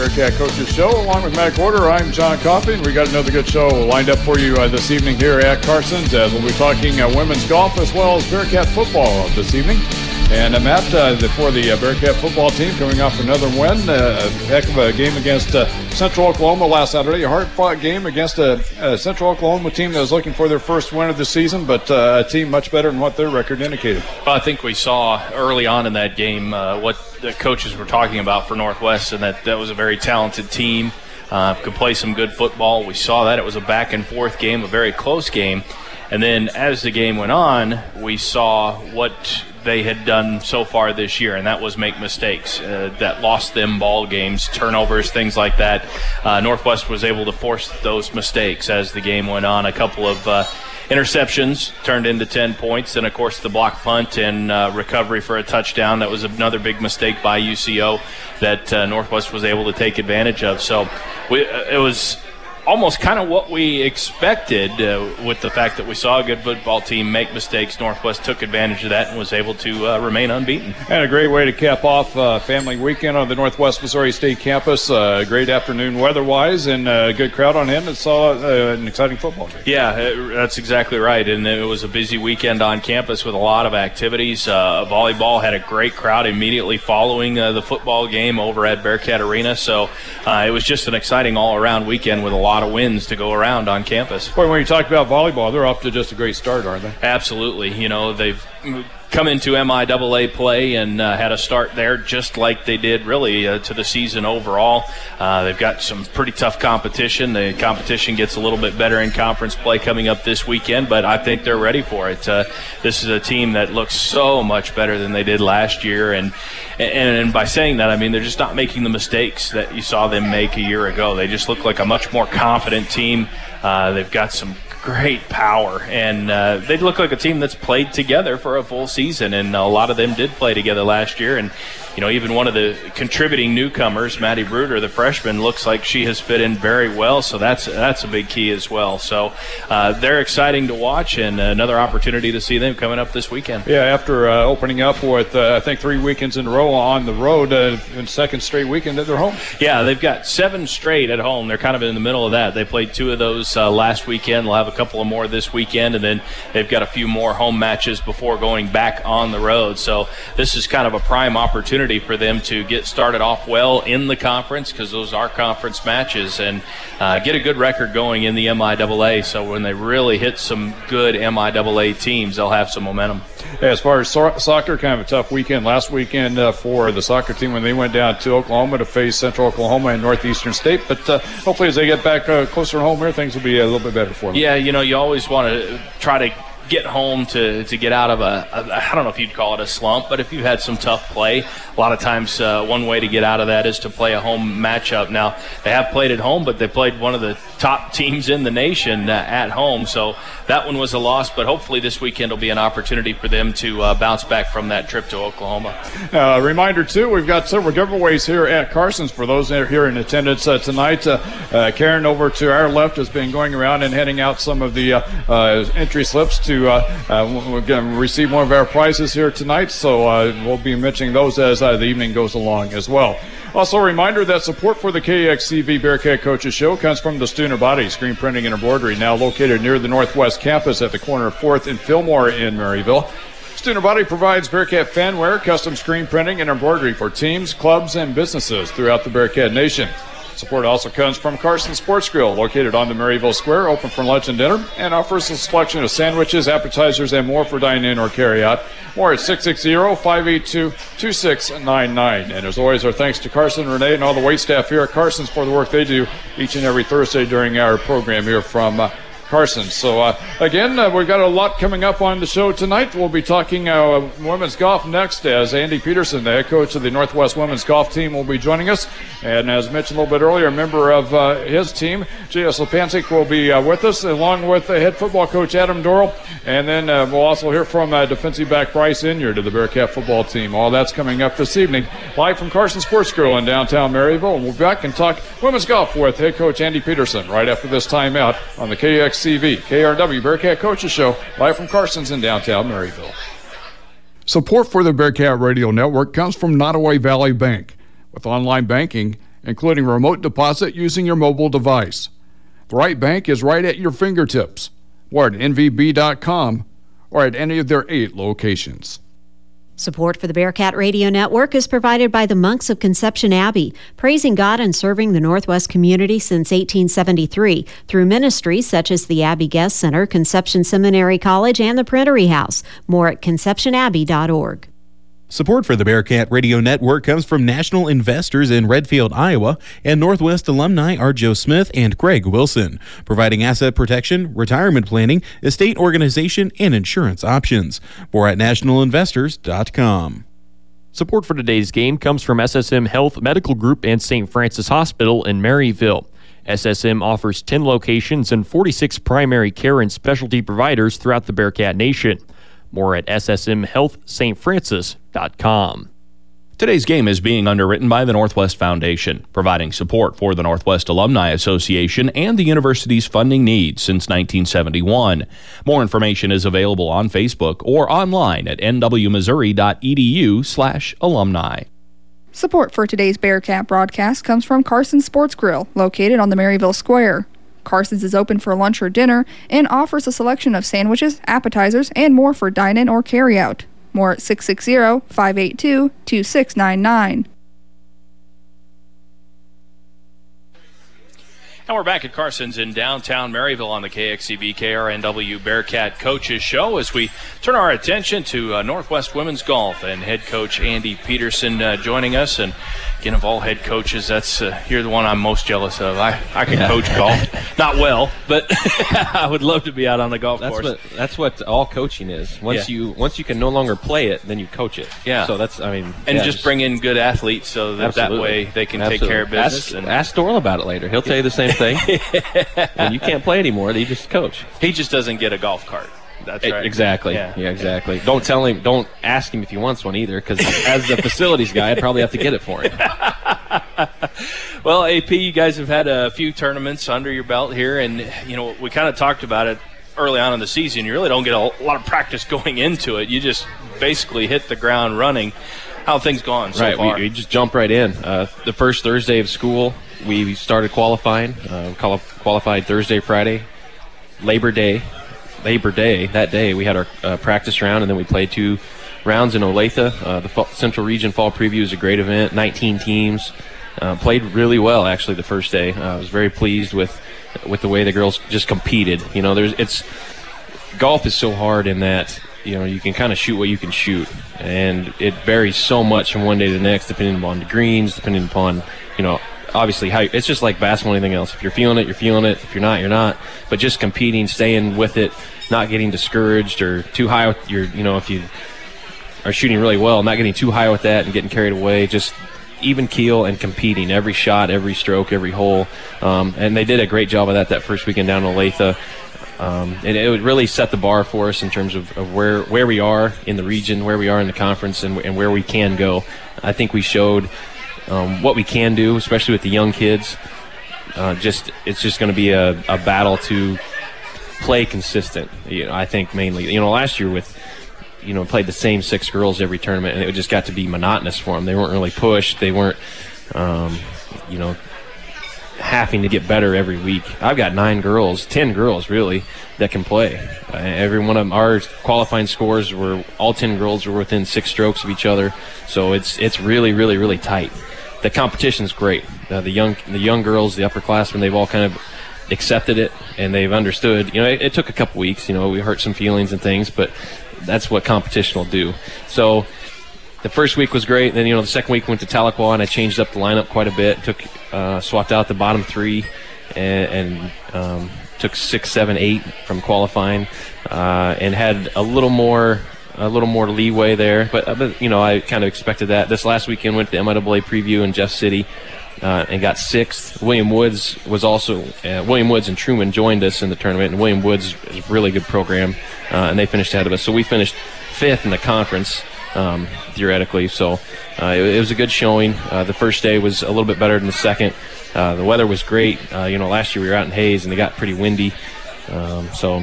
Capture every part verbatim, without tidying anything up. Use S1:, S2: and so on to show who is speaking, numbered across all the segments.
S1: Bearcat Coaches Show. Along with Matt Gorder, I'm John Coffey, and we got another good show lined up for you uh, this evening here at Carson's. Uh, we'll be talking uh, women's golf as well as Bearcat football this evening. And uh, Matt, uh, the, for the uh, Bearcat football team, coming off another win, uh, a heck of a game against uh, Central Oklahoma last Saturday. A hard-fought game against a, a Central Oklahoma team that was looking for their first win of the season, but uh, a team much better than what their record indicated.
S2: Well, I think we saw early on in that game uh, what the coaches were talking about for Northwest, and that that was a very talented team, uh, could play some good football. We saw that. It was a back-and-forth game, a very close game. And then as the game went on, we saw what they had done so far this year, and that was make mistakes uh, that lost them ball games, turnovers, things like that. Uh, Northwest was able to force those mistakes as the game went on. A couple of uh, interceptions turned into ten points, and, of course, the block punt and uh, recovery for a touchdown. That was another big mistake by U C O that uh, Northwest was able to take advantage of. So we, uh, it was almost kind of what we expected uh, with the fact that we saw a good football team make mistakes. Northwest took advantage of that and was able to uh, remain unbeaten.
S1: And a great way to cap off uh, family weekend on the Northwest Missouri State campus. Uh, great afternoon weather-wise and a good crowd on hand. It saw uh, an exciting football game.
S2: Yeah, that's exactly right. And it was a busy weekend on campus with a lot of activities. Uh, volleyball had a great crowd immediately following uh, the football game over at Bearcat Arena. So uh, it was just an exciting all-around weekend with a lot of wins to go around on campus.
S1: Boy, when you talk about volleyball, they're off to just a great start, aren't they?
S2: Absolutely. You know, they've come into M I A A play and uh, had a start there just like they did really uh, to the season overall. Uh, they've got some pretty tough competition. The competition gets a little bit better in conference play coming up this weekend, but I think they're ready for it. Uh, this is a team that looks so much better than they did last year, and, and and by saying that, I mean they're just not making the mistakes that you saw them make a year ago. They just look like a much more confident team. Uh, they've got some great power, and uh, they look like a team that's played together for a full season, and a lot of them did play together last year. And you know, even one of the contributing newcomers, Maddie Bruder, the freshman, looks like she has fit in very well, so that's that's a big key as well. So uh, they're exciting to watch, and another opportunity to see them coming up this weekend.
S1: Yeah, after uh, opening up with uh, I think three weekends in a row on the road, uh, and second straight weekend at their home.
S2: Yeah, they've got seven straight at home. They're kind of in the middle of that. They played two of those uh, last weekend. They'll have a couple of more this weekend, and then they've got a few more home matches before going back on the road. So this is kind of a prime opportunity for them to get started off well in the conference, because those are conference matches, and uh, get a good record going in the M I A A. So when they really hit some good M I A A teams, they'll have some momentum.
S1: As far as so- soccer, kind of a tough weekend last weekend uh, for the soccer team when they went down to Oklahoma to face Central Oklahoma and Northeastern State. But uh, hopefully as they get back uh, closer to home here, things will be a little bit better for them.
S2: Yeah, you know, you always want to try to get home to, to get out of a, a, I don't know if you'd call it a slump, but if you've had some tough play, a lot of times uh, one way to get out of that is to play a home matchup. Now, they have played at home, but they played one of the top teams in the nation uh, at home, so that one was a loss, but hopefully this weekend will be an opportunity for them to uh, bounce back from that trip to Oklahoma.
S1: Uh, reminder, too, we've got several giveaways here at Carson's for those that are here in attendance uh, tonight. Uh, uh, Karen over to our left has been going around and handing out some of the uh, uh, entry slips to Uh, uh, we're going to receive one of our prizes here tonight, so uh, we'll be mentioning those as uh, the evening goes along as well. Also, a reminder that support for the K X C V Bearcat Coaches Show comes from the Stuner Body Screen Printing and Embroidery, now located near the Northwest Campus at the corner of fourth and Fillmore in Maryville. Stuner Body provides Bearcat fanware, custom screen printing, and embroidery for teams, clubs, and businesses throughout the Bearcat Nation. Support also comes from Carson Sports Grill, located on the Maryville Square, open for lunch and dinner, and offers a selection of sandwiches, appetizers, and more for dine-in or carry-out. More at six six zero, five eight two, two six nine nine. And as always, our thanks to Carson, Renee, and all the wait staff here at Carson's for the work they do each and every Thursday during our program here from uh, Carson. So, uh, again, uh, we've got a lot coming up on the show tonight. We'll be talking uh, women's golf next, as Andy Peterson, the head coach of the Northwest women's golf team, will be joining us. And as mentioned a little bit earlier, a member of uh, his team, J S. Lepancic, will be uh, with us, along with uh, head football coach Adam Dorrell. And then uh, we'll also hear from uh, defensive back Bryce Inyard of the Bearcat football team. All that's coming up this evening, live from Carson Sports Grill in downtown Maryville. And we'll be back and talk women's golf with head coach Andy Peterson right after this timeout on the K X C V K R W Bearcat Coaches Show, live from Carson's in downtown Maryville. Support for the Bearcat Radio Network comes from Nottoway Valley Bank. With online banking, including remote deposit using your mobile device. The right bank is right at your fingertips, or at N V B dot com, or at any of their eight locations.
S3: Support for the Bearcat Radio Network is provided by the Monks of Conception Abbey, praising God and serving the Northwest community since eighteen seventy-three through ministries such as the Abbey Guest Center, Conception Seminary College, and the Printery House. More at conception abbey dot org.
S4: Support for the Bearcat Radio Network comes from national investors in Redfield, Iowa, and Northwest alumni are Joe Smith and Greg Wilson, providing asset protection, retirement planning, estate organization, and insurance options. More at national investors dot com.
S5: Support for today's game comes from S S M Health Medical Group and Saint Francis Hospital in Maryville. S S M offers ten locations and forty-six primary care and specialty providers throughout the Bearcat Nation. More at S S M health st francis dot com.
S2: Today's game is being underwritten by the Northwest Foundation, providing support for the Northwest Alumni Association and the university's funding needs since nineteen seventy-one. More information is available on Facebook or online at n w missouri dot e d u slash alumni.
S6: Support for today's Bearcat broadcast comes from Carson's Sports Grill, located on the Maryville Square. Carson's is open for lunch or dinner and offers a selection of sandwiches, appetizers, and more for dine-in or carry-out. More at six six zero, five eight two, two six nine nine.
S2: And we're back at Carson's in downtown Maryville on the K X C B K R N W Bearcat Coaches Show as we turn our attention to uh, Northwest Women's Golf and head coach Andy Peterson uh, joining us. And again, of all head coaches, that's uh, you're the one I'm most jealous of. I, I can yeah. coach golf. Not well, but I would love to be out on the golf
S7: that's
S2: course.
S7: What, that's what all coaching is. Once yeah. you once you can no longer play it, then you coach it.
S2: Yeah.
S7: So that's, I mean.
S2: And
S7: yeah,
S2: just, just bring in good athletes so that
S7: absolutely.
S2: that way they can
S7: absolutely.
S2: take care of business.
S7: Ask,
S2: and
S7: ask Doyle about it later. He'll tell you the same thing. When you can't play anymore, you just coach.
S2: He just doesn't get a golf cart. That's right.
S7: Exactly. Yeah. yeah, exactly. Don't tell him. Don't ask him if he wants one either, because as the facilities guy, I'd probably have to get it for him.
S2: Well, A P, you guys have had a few tournaments under your belt here, and you know we kind of talked about it early on in the season. You really don't get a lot of practice going into it. You just basically hit the ground running. How have things gone so
S7: right,
S2: far?
S7: We, we just jump right in. Uh, the first Thursday of school, we started qualifying. Uh, quali- qualified Thursday, Friday, Labor Day. Labor Day, that day, we had our uh, practice round, and then we played two rounds in Olathe. Uh, the Fall- Central Region Fall Preview is a great event, nineteen teams. Uh, played really well, actually, the first day. Uh, I was very pleased with with the way the girls just competed. You know, there's it's golf is so hard in that, you know, you can kind of shoot what you can shoot, and it varies so much from one day to the next, depending upon the greens, depending upon, you know, obviously how it's just like basketball or anything else. If you're feeling it, you're feeling it. If you're not, you're not. But just competing, staying with it, not getting discouraged or too high with your, you know, if you are shooting really well, not getting too high with that and getting carried away, just even keel and competing every shot, every stroke, every hole. Um, and they did a great job of that that first weekend down in Olathe. Um, and it would really set the bar for us in terms of, of where, where we are in the region, where we are in the conference, and, and where we can go. I think we showed um, what we can do, especially with the young kids. Uh, just it's just going to be a, a battle to play consistent. You know, I think mainly, you know, last year with, you know, played the same six girls every tournament, and it just got to be monotonous for them. They weren't really pushed. They weren't, um, you know, having to get better every week. I've got nine girls, ten girls really, that can play. Uh, every one of them, our qualifying scores were, all ten girls were within six strokes of each other. So it's it's really, really, really tight. The competition's great. Uh, the young the young girls, the upperclassmen, they've all kind of accepted it, and they've understood. You know, it, it took a couple weeks. You know, we hurt some feelings and things, but that's what competition will do. So the first week was great. Then, you know, the second week went to Tahlequah, and I changed up the lineup quite a bit. Took, uh, swapped out the bottom three, and, and um, took six, seven, eight from qualifying, uh, and had a little more, a little more leeway there. But, uh, but you know, I kind of expected that. This last weekend went to the M I A A preview in Jeff City, uh, and got sixth. William Woods was also uh, William Woods and Truman joined us in the tournament, and William Woods is a really good program, uh, and they finished ahead of us. So we finished fifth in the conference. Um, theoretically, so uh, it, it was a good showing. Uh, the first day was a little bit better than the second. Uh, the weather was great. Uh, you know, last year we were out in Hayes and it got pretty windy. Um, so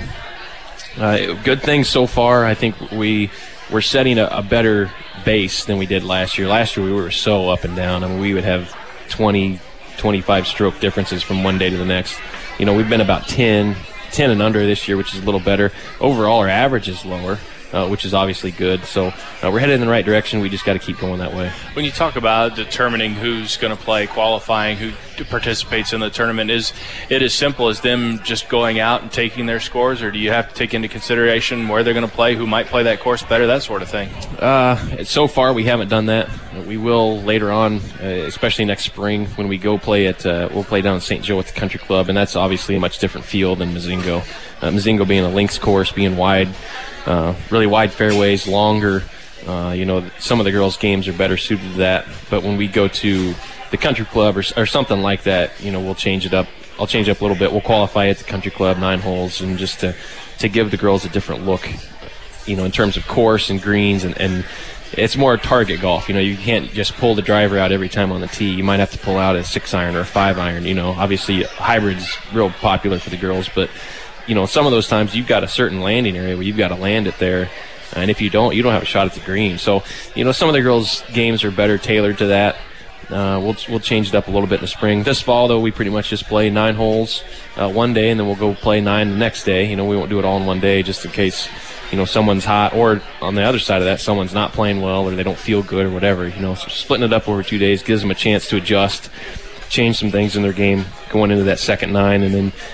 S7: uh, good things so far. I think we we're setting a, a better base than we did last year. Last year we were so up and down. I mean, we would have twenty, twenty-five stroke differences from one day to the next. You know, we've been about ten, ten and under this year, which is a little better. Overall, our average is lower, uh, which is obviously good. So uh, we're headed in the right direction. We just got to keep going that way.
S2: When you talk about determining who's going to play, qualifying, who participates in the tournament, is it as simple as them just going out and taking their scores, or do you have to take into consideration where they're going to play, who might play that course better, that sort of thing?
S7: Uh, so far, we haven't done that. We will later on, uh, especially next spring when we go play at, uh, we'll play down in Saint Joe at the Country Club, and that's obviously a much different field than Mazingo. Uh, Mazingo being a links course, being wide, uh, really wide fairways, longer. Uh, you know, some of the girls' games are better suited to that. But when we go to the Country Club or, or something like that, you know, we'll change it up. I'll change up a little bit. We'll qualify at the Country Club, nine holes, and just to, to give the girls a different look, you know, in terms of course and greens, and, and it's more target golf. You know, you can't just pull the driver out every time on the tee. You might have to pull out a six iron or a five iron. You know, obviously hybrid's real popular for the girls, but you know, some of those times you've got a certain landing area where you've got to land it there, and if you don't, you don't have a shot at the green. So, you know, some of the girls' games are better tailored to that. Uh, we'll we'll change it up a little bit in the spring. This fall, though, we pretty much just play nine holes uh, one day, and then we'll go play nine the next day. You know, we won't do it all in one day just in case, you know, someone's hot, or on the other side of that, someone's not playing well, or they don't feel good or whatever. You know, so splitting it up over two days gives them a chance to adjust, change some things in their game going into that second nine, and then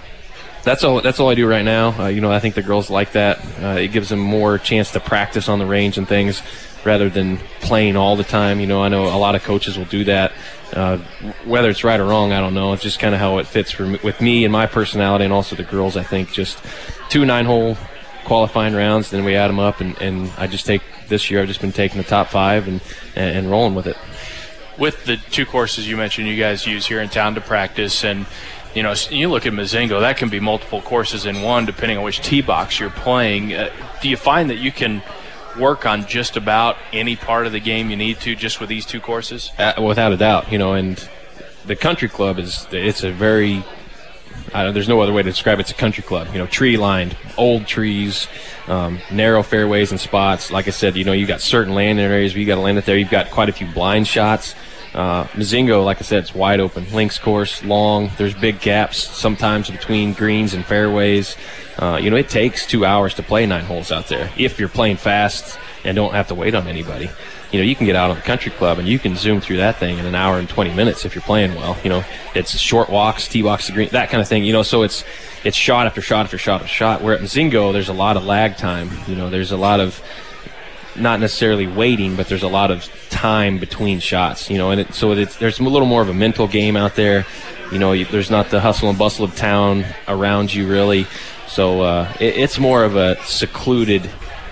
S7: that's all. That's all I do right now. Uh, you know, I think the girls like that. Uh, it gives them more chance to practice on the range and things, rather than playing all the time. You know, I know a lot of coaches will do that. Uh, whether it's right or wrong, I don't know. It's just kind of how it fits for me, with me and my personality, and also the girls. I think just two nine-hole qualifying rounds, then we add them up, and, and I just take this year. I've just been taking the top five and, and, and rolling with it.
S2: With the two courses you mentioned, you guys use here in town to practice, and you know, you look at Mazingo, that can be multiple courses in one, depending on which tee box you're playing. Uh, do you find that you can work on just about any part of the game you need to just with these two courses?
S7: Uh, without a doubt, you know, and the Country Club is, it's a very, uh, there's no other way to describe it. It's a country club, you know, tree-lined, old trees, um, narrow fairways and spots. Like I said, you know, you've got certain landing areas where you got to land it there. You've got quite a few blind shots. Uh, Mazingo, like I said, it's wide open. Links course, long. There's big gaps sometimes between greens and fairways. Uh, you know, it takes two hours to play nine holes out there if you're playing fast and don't have to wait on anybody. You know, you can get out on the Country Club and you can zoom through that thing in an hour and twenty minutes if you're playing well. You know, it's short walks, tee box to green, that kind of thing. You know, so it's it's shot after shot after shot after shot. Where at Mazingo, there's a lot of lag time. You know, there's a lot of not necessarily waiting, but there's a lot of time between shots, you know, and it, so it's, there's a little more of a mental game out there. You know, you, there's not the hustle and bustle of town around you, really. So uh, it, it's more of a secluded,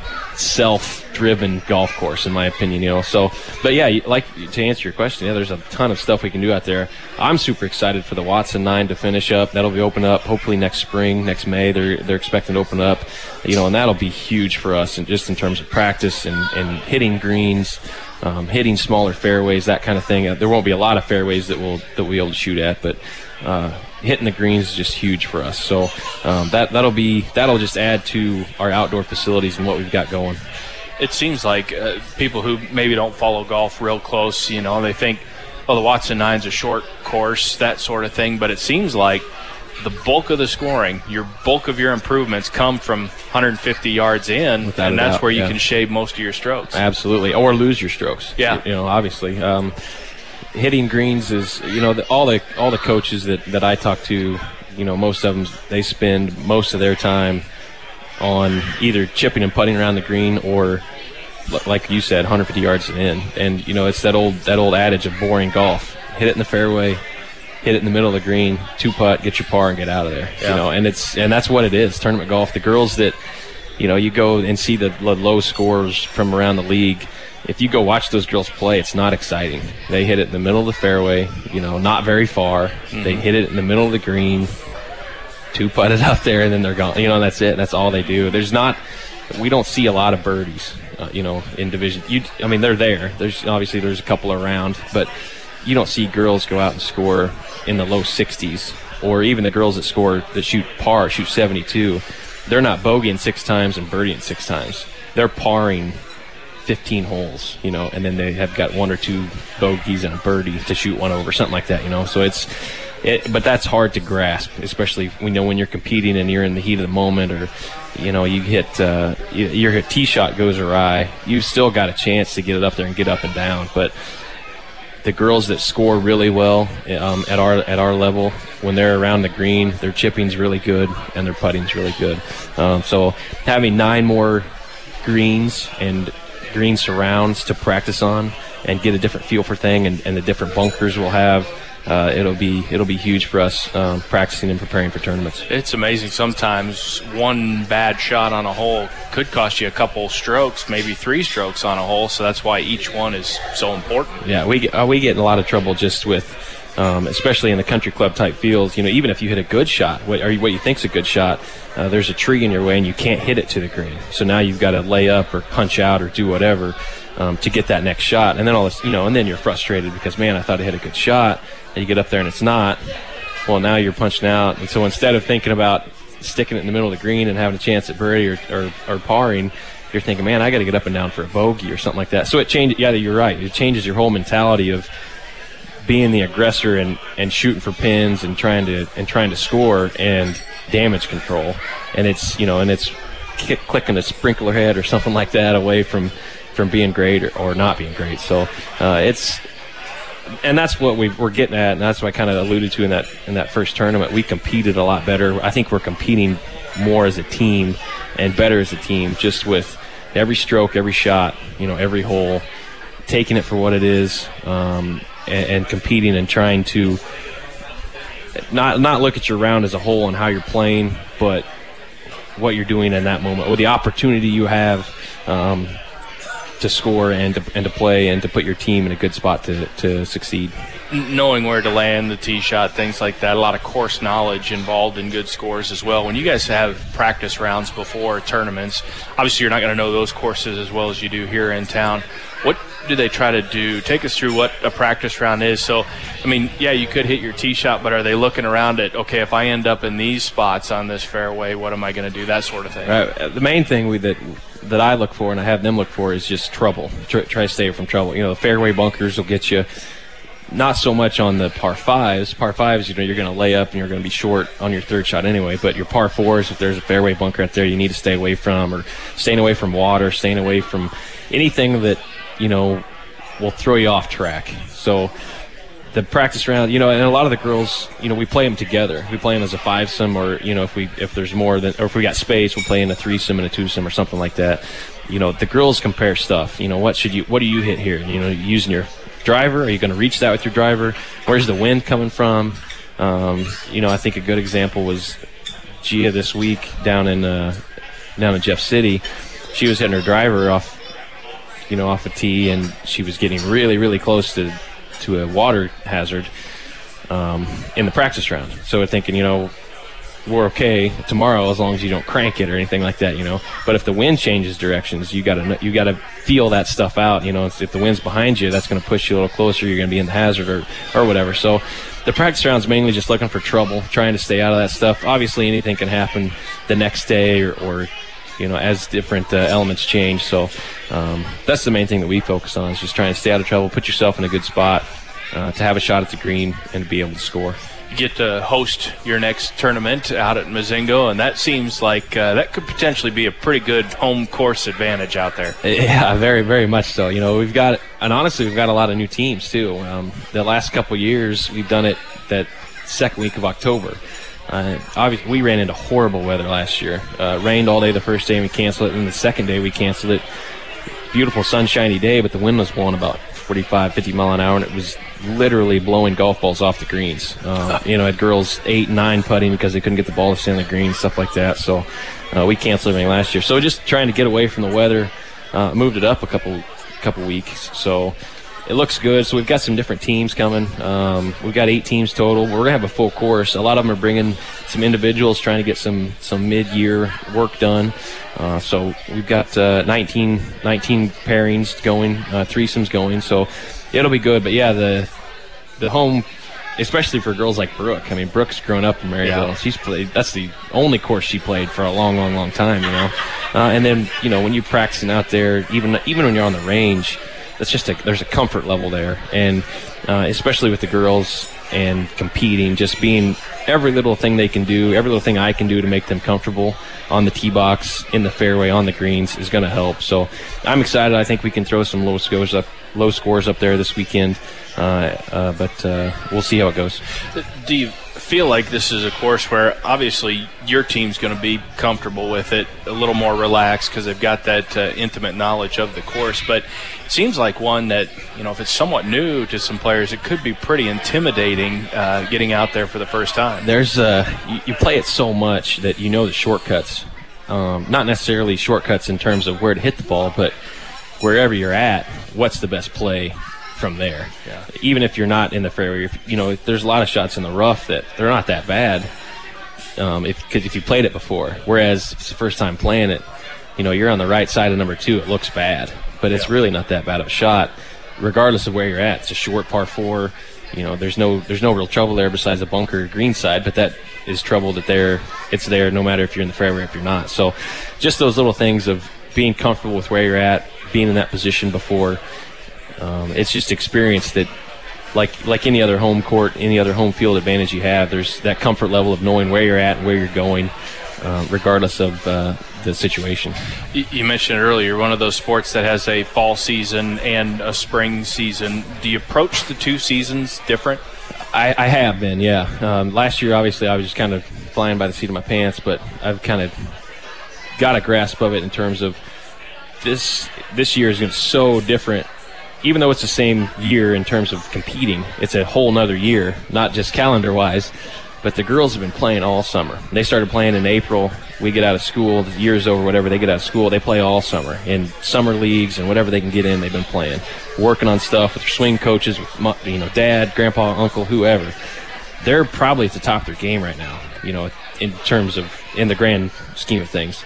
S7: self-driven golf course, in my opinion, you know. So, but yeah, like to answer your question, yeah, there's a ton of stuff we can do out there. I'm super excited for the Watson nine to finish up. That'll be open up hopefully next spring, next May. They're they're expecting to open up, you know, and that'll be huge for us, and just in terms of practice and, and hitting greens, um, hitting smaller fairways, that kind of thing. Uh, there won't be a lot of fairways that we'll that we'll be able to shoot at, but uh, hitting the greens is just huge for us. So um, that that'll be that'll just add to our outdoor facilities and what we've got going.
S2: It seems like uh, people who maybe don't follow golf real close, you know, they think, oh, the Watson nine's a short course, that sort of thing. But it seems like the bulk of the scoring, your bulk of your improvements come from one hundred fifty yards in,
S7: Without
S2: and that's
S7: doubt,
S2: where you
S7: yeah.
S2: can shave most of your strokes.
S7: Absolutely, or lose your strokes.
S2: Yeah,
S7: you know, obviously, um, hitting greens is, you know, the, all the all the coaches that, that I talk to, you know, most of them, they spend most of their time on either chipping and putting around the green, or like you said, one hundred fifty yards in. And you know, it's that old that old adage of boring golf: hit it in the fairway, hit it in the middle of the green, two putt, get your par, and get out of there. Yeah. You know, and it's and that's what it is. Tournament golf. The girls that, you know, you go and see the, the low scores from around the league. If you go watch those girls play, it's not exciting. They hit it in the middle of the fairway, you know, not very far. Mm-hmm. They hit it in the middle of the green, two putt it out there, and then they're gone. You know, that's it. That's all they do. There's not. We don't see a lot of birdies, uh, you know, in division. You, I mean, they're there. There's obviously there's a couple around, but you don't see girls go out and score in the low sixties, or even the girls that score that shoot par, shoot seventy-two. They're not bogeying six times and birdieing six times. They're parring fifteen holes, you know, and then they have got one or two bogeys and a birdie to shoot one over, something like that, you know. So it's, it, but that's hard to grasp, especially when, you know, when you're competing and you're in the heat of the moment, or, you know, you hit, uh, you, your tee shot goes awry. You've still got a chance to get it up there and get up and down, but the girls that score really well um, at our at our level, when they're around the green, their chipping's really good and their putting's really good. Um, so having nine more greens and green surrounds to practice on and get a different feel for thing, and, and the different bunkers we'll have, uh, it'll be it'll be huge for us um, practicing and preparing for tournaments.
S2: It's amazing. Sometimes one bad shot on a hole could cost you a couple strokes, maybe three strokes on a hole. So that's why each one is so important.
S7: Yeah, we get, uh, we get in a lot of trouble just with, um, especially in the country club type fields. You know, even if you hit a good shot, what, or what you think's a good shot, uh, there's a tree in your way and you can't hit it to the green. So now you've got to lay up or punch out or do whatever um, to get that next shot. And then all this, you know, and then you're frustrated because, man, I thought I hit a good shot. And you get up there and it's not. Well, now you're punching out. And so instead of thinking about sticking it in the middle of the green and having a chance at birdie or, or, or parring, you're thinking, man, I got to get up and down for a bogey or something like that. So it changes. Yeah, you're right. It changes your whole mentality of being the aggressor and, and shooting for pins and trying to and trying to score and damage control. And it's, you know, and it's kick, clicking a sprinkler head or something like that away from from being great or, or not being great. So uh, it's. And that's what we we're getting at, and that's what I kind of alluded to in that in that first tournament. We competed a lot better. I think we're competing more as a team and better as a team, just with every stroke, every shot, you know, every hole, taking it for what it is, um, and, and competing and trying to not not look at your round as a whole and how you're playing, but what you're doing in that moment, or the opportunity you have um, to score and to, and to play and to put your team in a good spot to, to succeed.
S2: Knowing where to land the tee shot, things like that, a lot of course knowledge involved in good scores as well. When you guys have practice rounds before tournaments, obviously you're not going to know those courses as well as you do here in town. What do they try to do? Take us through what a practice round is. So, I mean, yeah, you could hit your tee shot, but are they looking around at, okay, if I end up in these spots on this fairway, what am I going to do? That sort of thing.
S7: Right. The main thing we, that that I look for and I have them look for is just trouble. Try, try to stay from trouble. You know, the fairway bunkers will get you. Not so much on the par fives. Par fives, you know, you're going to lay up and you're going to be short on your third shot anyway. But your par fours, if there's a fairway bunker out there, you need to stay away from, or staying away from water, staying away from anything that, you know, will throw you off track. So the practice round, you know, and a lot of the girls, you know, we play them together. We play them as a fivesome, or, you know, if we if there's more than, or if we got space, we'll play in a threesome and a twosome or something like that. You know, the girls compare stuff. You know, what should you, what do you hit here? You know, using your driver, are you going to reach that with your driver? Where's the wind coming from? Um, you know, I think a good example was Gia this week down in uh, down in Jeff City. She was hitting her driver off, you know, off a tee, and she was getting really, really close to to a water hazard um, in the practice round. So we're thinking, you know, we're okay tomorrow as long as you don't crank it or anything like that, you know. But if the wind changes directions, you gotta you gotta feel that stuff out, you know. If the wind's behind you, that's going to push you a little closer. You're going to be in the hazard or or whatever. So the practice round's mainly just looking for trouble, trying to stay out of that stuff. Obviously, anything can happen the next day or, or you know, as different uh, elements change. So um, that's the main thing that we focus on, is just trying to stay out of trouble, put yourself in a good spot uh, to have a shot at the green and to be able to score.
S2: You get to host your next tournament out at Mazingo, and that seems like uh, that could potentially be a pretty good home course advantage out there.
S7: Yeah, very, very much so. You know, we've got, and honestly, we've got a lot of new teams too. Um, the last couple of years, we've done it that second week of October. Uh, obviously, we ran into horrible weather last year. Uh, rained all day the first day, and we canceled it. And the second day, we canceled it. Beautiful sunshiny day, but the wind was blowing about forty-five, fifty mile an hour, and it was literally blowing golf balls off the greens. Uh, you know, had girls eight, nine putting because they couldn't get the ball to stay on the green, stuff like that. So uh, we canceled everything last year. So just trying to get away from the weather, uh, moved it up a couple couple weeks. So it looks good. So we've got some different teams coming. Um, we've got eight teams total. We're gonna have a full course. A lot of them are bringing some individuals, trying to get some some mid-year work done. Uh, so we've got uh, nineteen, nineteen pairings going, uh, threesomes going. So it'll be good. But yeah, the the home especially for girls like Brooke. I mean, Brooke's grown up in Maryville.
S2: Yeah.
S7: She's played. That's the only course she played for a long, long, long time. You know, uh, and then you know when you're practicing out there, even even when you're on the range, that's just a, there's a comfort level there, and uh, especially with the girls and competing, just being every little thing they can do, every little thing I can do to make them comfortable on the tee box, in the fairway, on the greens is going to help. So I'm excited. I think we can throw some low scores up, low scores up there this weekend, uh, uh, but uh, we'll see how it goes.
S2: Do you feel like this is a course where obviously your team's going to be comfortable with it, a little more relaxed because they've got that uh, intimate knowledge of the course, but it seems like one that, you know, if it's somewhat new to some players, it could be pretty intimidating uh, getting out there for the first time.
S7: There's uh, you, you play it so much that you know the shortcuts, um, not necessarily shortcuts in terms of where to hit the ball, but wherever you're at, what's the best play from there.
S2: Yeah.
S7: Even if you're not in the fairway, if, you know, there's a lot of shots in the rough that they're not that bad, um, if because if you played it before. Whereas if it's the first time playing it, you know, you're on the right side of number two, it looks bad, but it's
S2: Yeah.
S7: really not that bad of a shot, regardless of where you're at. It's a short par four. You know, there's no there's no real trouble there besides the bunker green side, but that is trouble that there it's there no matter if you're in the fairway or if you're not. So, just those little things of being comfortable with where you're at, being in that position before. Um, it's just experience that, like like any other home court, any other home field advantage you have, there's that comfort level of knowing where you're at and where you're going, uh, regardless of uh, the situation.
S2: You, you mentioned earlier, one of those sports that has a fall season and a spring season. Do you approach the two seasons different?
S7: I, I have been, yeah. Um, last year, obviously, I was just kind of flying by the seat of my pants, but I've kind of got a grasp of it in terms of this, this year is going to be so different. Even though it's the same year in terms of competing, it's a whole nother year, not just calendar-wise. But the girls have been playing all summer. They started playing in April. We get out of school, the year's over, whatever, they get out of school. They play all summer. In summer leagues and whatever they can get in, they've been playing. Working on stuff with their swing coaches, with, you know, dad, grandpa, uncle, whoever. They're probably at the top of their game right now, you know, in terms of, in the grand scheme of things.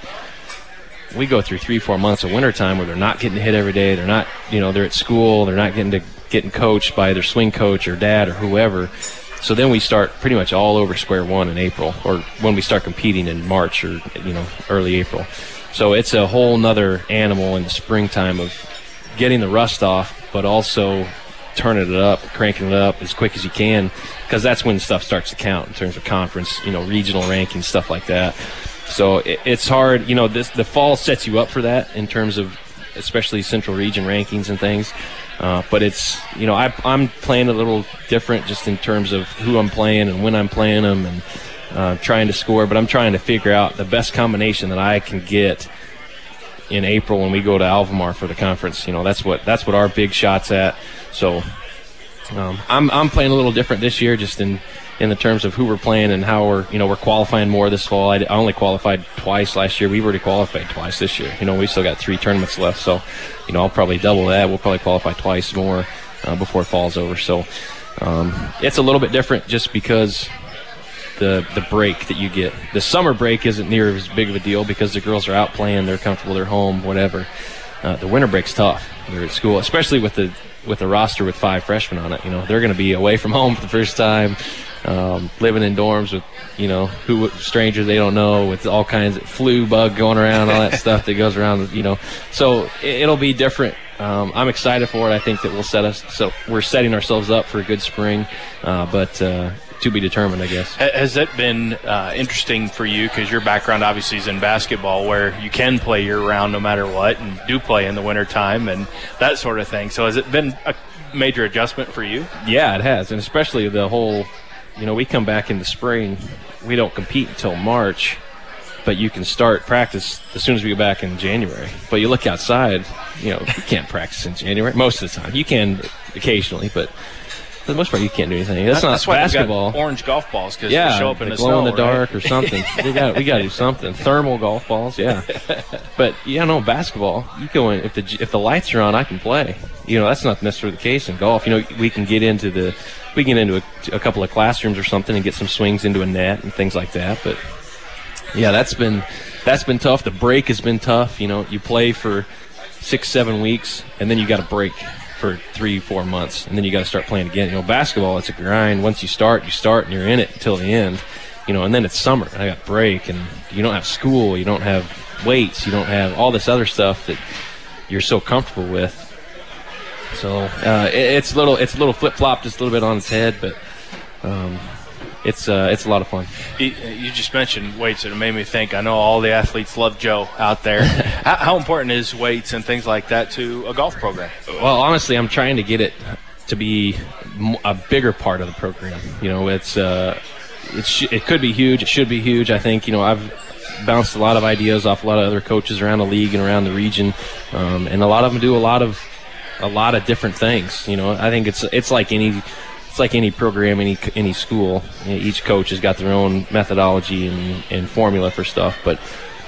S7: We go through three, four months of wintertime where they're not getting hit every day. They're not, you know, they're at school. They're not getting to getting coached by their swing coach or dad or whoever. So then we start pretty much all over square one in April, or when we start competing in March or, you know, early April. So it's a whole nother animal in the springtime of getting the rust off, but also turning it up, cranking it up as quick as you can, because that's when stuff starts to count in terms of conference, you know, regional rankings, stuff like that. So it, it's hard, you know, this the fall sets you up for that in terms of especially Central Region rankings and things. Uh, but it's, you know, I, I'm playing a little different just in terms of who I'm playing and when I'm playing them and uh, trying to score. But I'm trying to figure out the best combination that I can get in April when we go to Alvamar for the conference. You know, that's what that's what our big shot's at. So um, I'm I'm playing a little different this year, just in. in the terms of who we're playing and how we're, you know, we're qualifying more this fall. I, I only qualified twice last year. We've already qualified twice this year. You know, we still got three tournaments left. So, you know, I'll probably double that. We'll probably qualify twice more uh, before fall's over. So um, it's a little bit different just because the the break that you get. The summer break isn't near as big of a deal because the girls are out playing. They're comfortable. They're home, whatever. Uh, the winter break's tough. They're at school, especially with the with a roster with five freshmen on it. You know, they're going to be away from home for the first time. Um, living in dorms with, you know, who strangers they don't know, with all kinds of flu bug going around, all that stuff that goes around, you know. So it, it'll be different. Um, I'm excited for it. I think that we'll set us, so we're setting ourselves up for a good spring, uh, but uh, to be determined, I guess.
S2: Has that been uh, interesting for you, because your background obviously is in basketball, where you can play year-round no matter what, and do play in the wintertime and that sort of thing. So has it been a major adjustment for you?
S7: Yeah, it has, and especially the whole, you know, we come back in the spring, we don't compete until March, but you can start practice as soon as we go back in January. But you look outside, you know, you can't practice in January most of the time. You can occasionally, but for the most part, you can't do anything. That's,
S2: That's
S7: not
S2: why
S7: basketball.
S2: They've got orange golf balls, because
S7: yeah,
S2: they show up in
S7: they
S2: the
S7: glow
S2: snow,
S7: in the dark
S2: right?
S7: or something. we got we got to do something. Thermal golf balls, yeah. But yeah, no, basketball. You go in if the if the lights are on, I can play. You know, that's not necessarily the case in golf. You know, we can get into the we can get into a, a couple of classrooms or something and get some swings into a net and things like that. But yeah, that's been that's been tough. The break has been tough. You know, you play for six, seven weeks, and then you got a break. for three, four months, and then you got to start playing again. You know, basketball, it's a grind. Once you start, you start, and you're in it until the end. You know, and then it's summer. I got break, and you don't have school, you don't have weights, you don't have all this other stuff that you're so comfortable with. So uh, it, it's a little, it's a little flip flop, just a little bit on its head, but um, it's uh, it's a lot of fun.
S2: You, you just mentioned weights, and it made me think. I know all the athletes love Joe out there. how, how important is weights and things like that to a golf program?
S7: Well, honestly, I'm trying to get it to be a bigger part of the program. You know, it's uh, it sh- it could be huge. It should be huge. I think, you know, I've bounced a lot of ideas off a lot of other coaches around the league and around the region, um, and a lot of them do a lot of a lot of different things. You know, I think it's it's like any. It's like any program, any any school. Each coach has got their own methodology and, and formula for stuff. But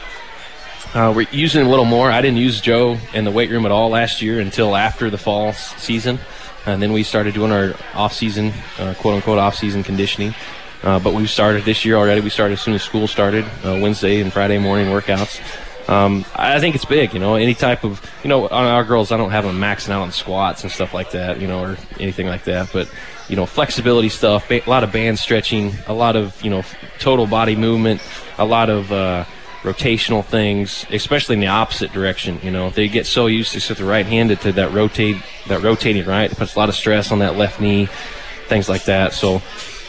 S7: uh, we're using it a little more. I didn't use Joe in the weight room at all last year until after the fall season. And then we started doing our off-season, uh, quote-unquote, off-season conditioning. Uh, but we started this year already. We started as soon as school started, uh, Wednesday and Friday morning workouts. Um, I think it's big, you know, any type of, you know, on our girls, I don't have them maxing out on squats and stuff like that, you know, or anything like that. But, you know, flexibility stuff, a lot of band stretching, a lot of, you know, total body movement, a lot of uh, rotational things, especially in the opposite direction. You know, they get so used to sit the right-handed to that rotate, that rotating right. It puts a lot of stress on that left knee, things like that. So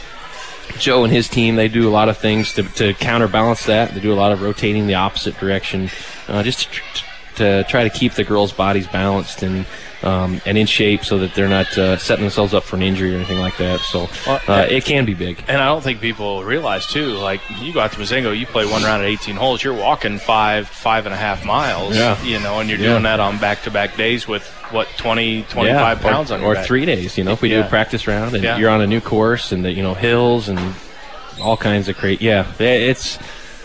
S7: Joe and his team, they do a lot of things to, to counterbalance that. They do a lot of rotating the opposite direction, uh, just to, to try to keep the girls' bodies balanced and um, and in shape so that they're not uh, setting themselves up for an injury or anything like that. So uh, it can be big.
S2: And I don't think people realize, too, like, you go out to Mazingo, you play one round at eighteen holes, you're walking five, five and a half miles,
S7: yeah.
S2: you know, and you're
S7: yeah.
S2: doing that on back-to-back days with, what, twenty, twenty-five
S7: yeah,
S2: pounds
S7: or,
S2: on your
S7: or
S2: back.
S7: three days, you know, if we
S2: yeah.
S7: do a practice round and
S2: yeah.
S7: you're on a new course and, the, you know, hills and all kinds of great, yeah, it's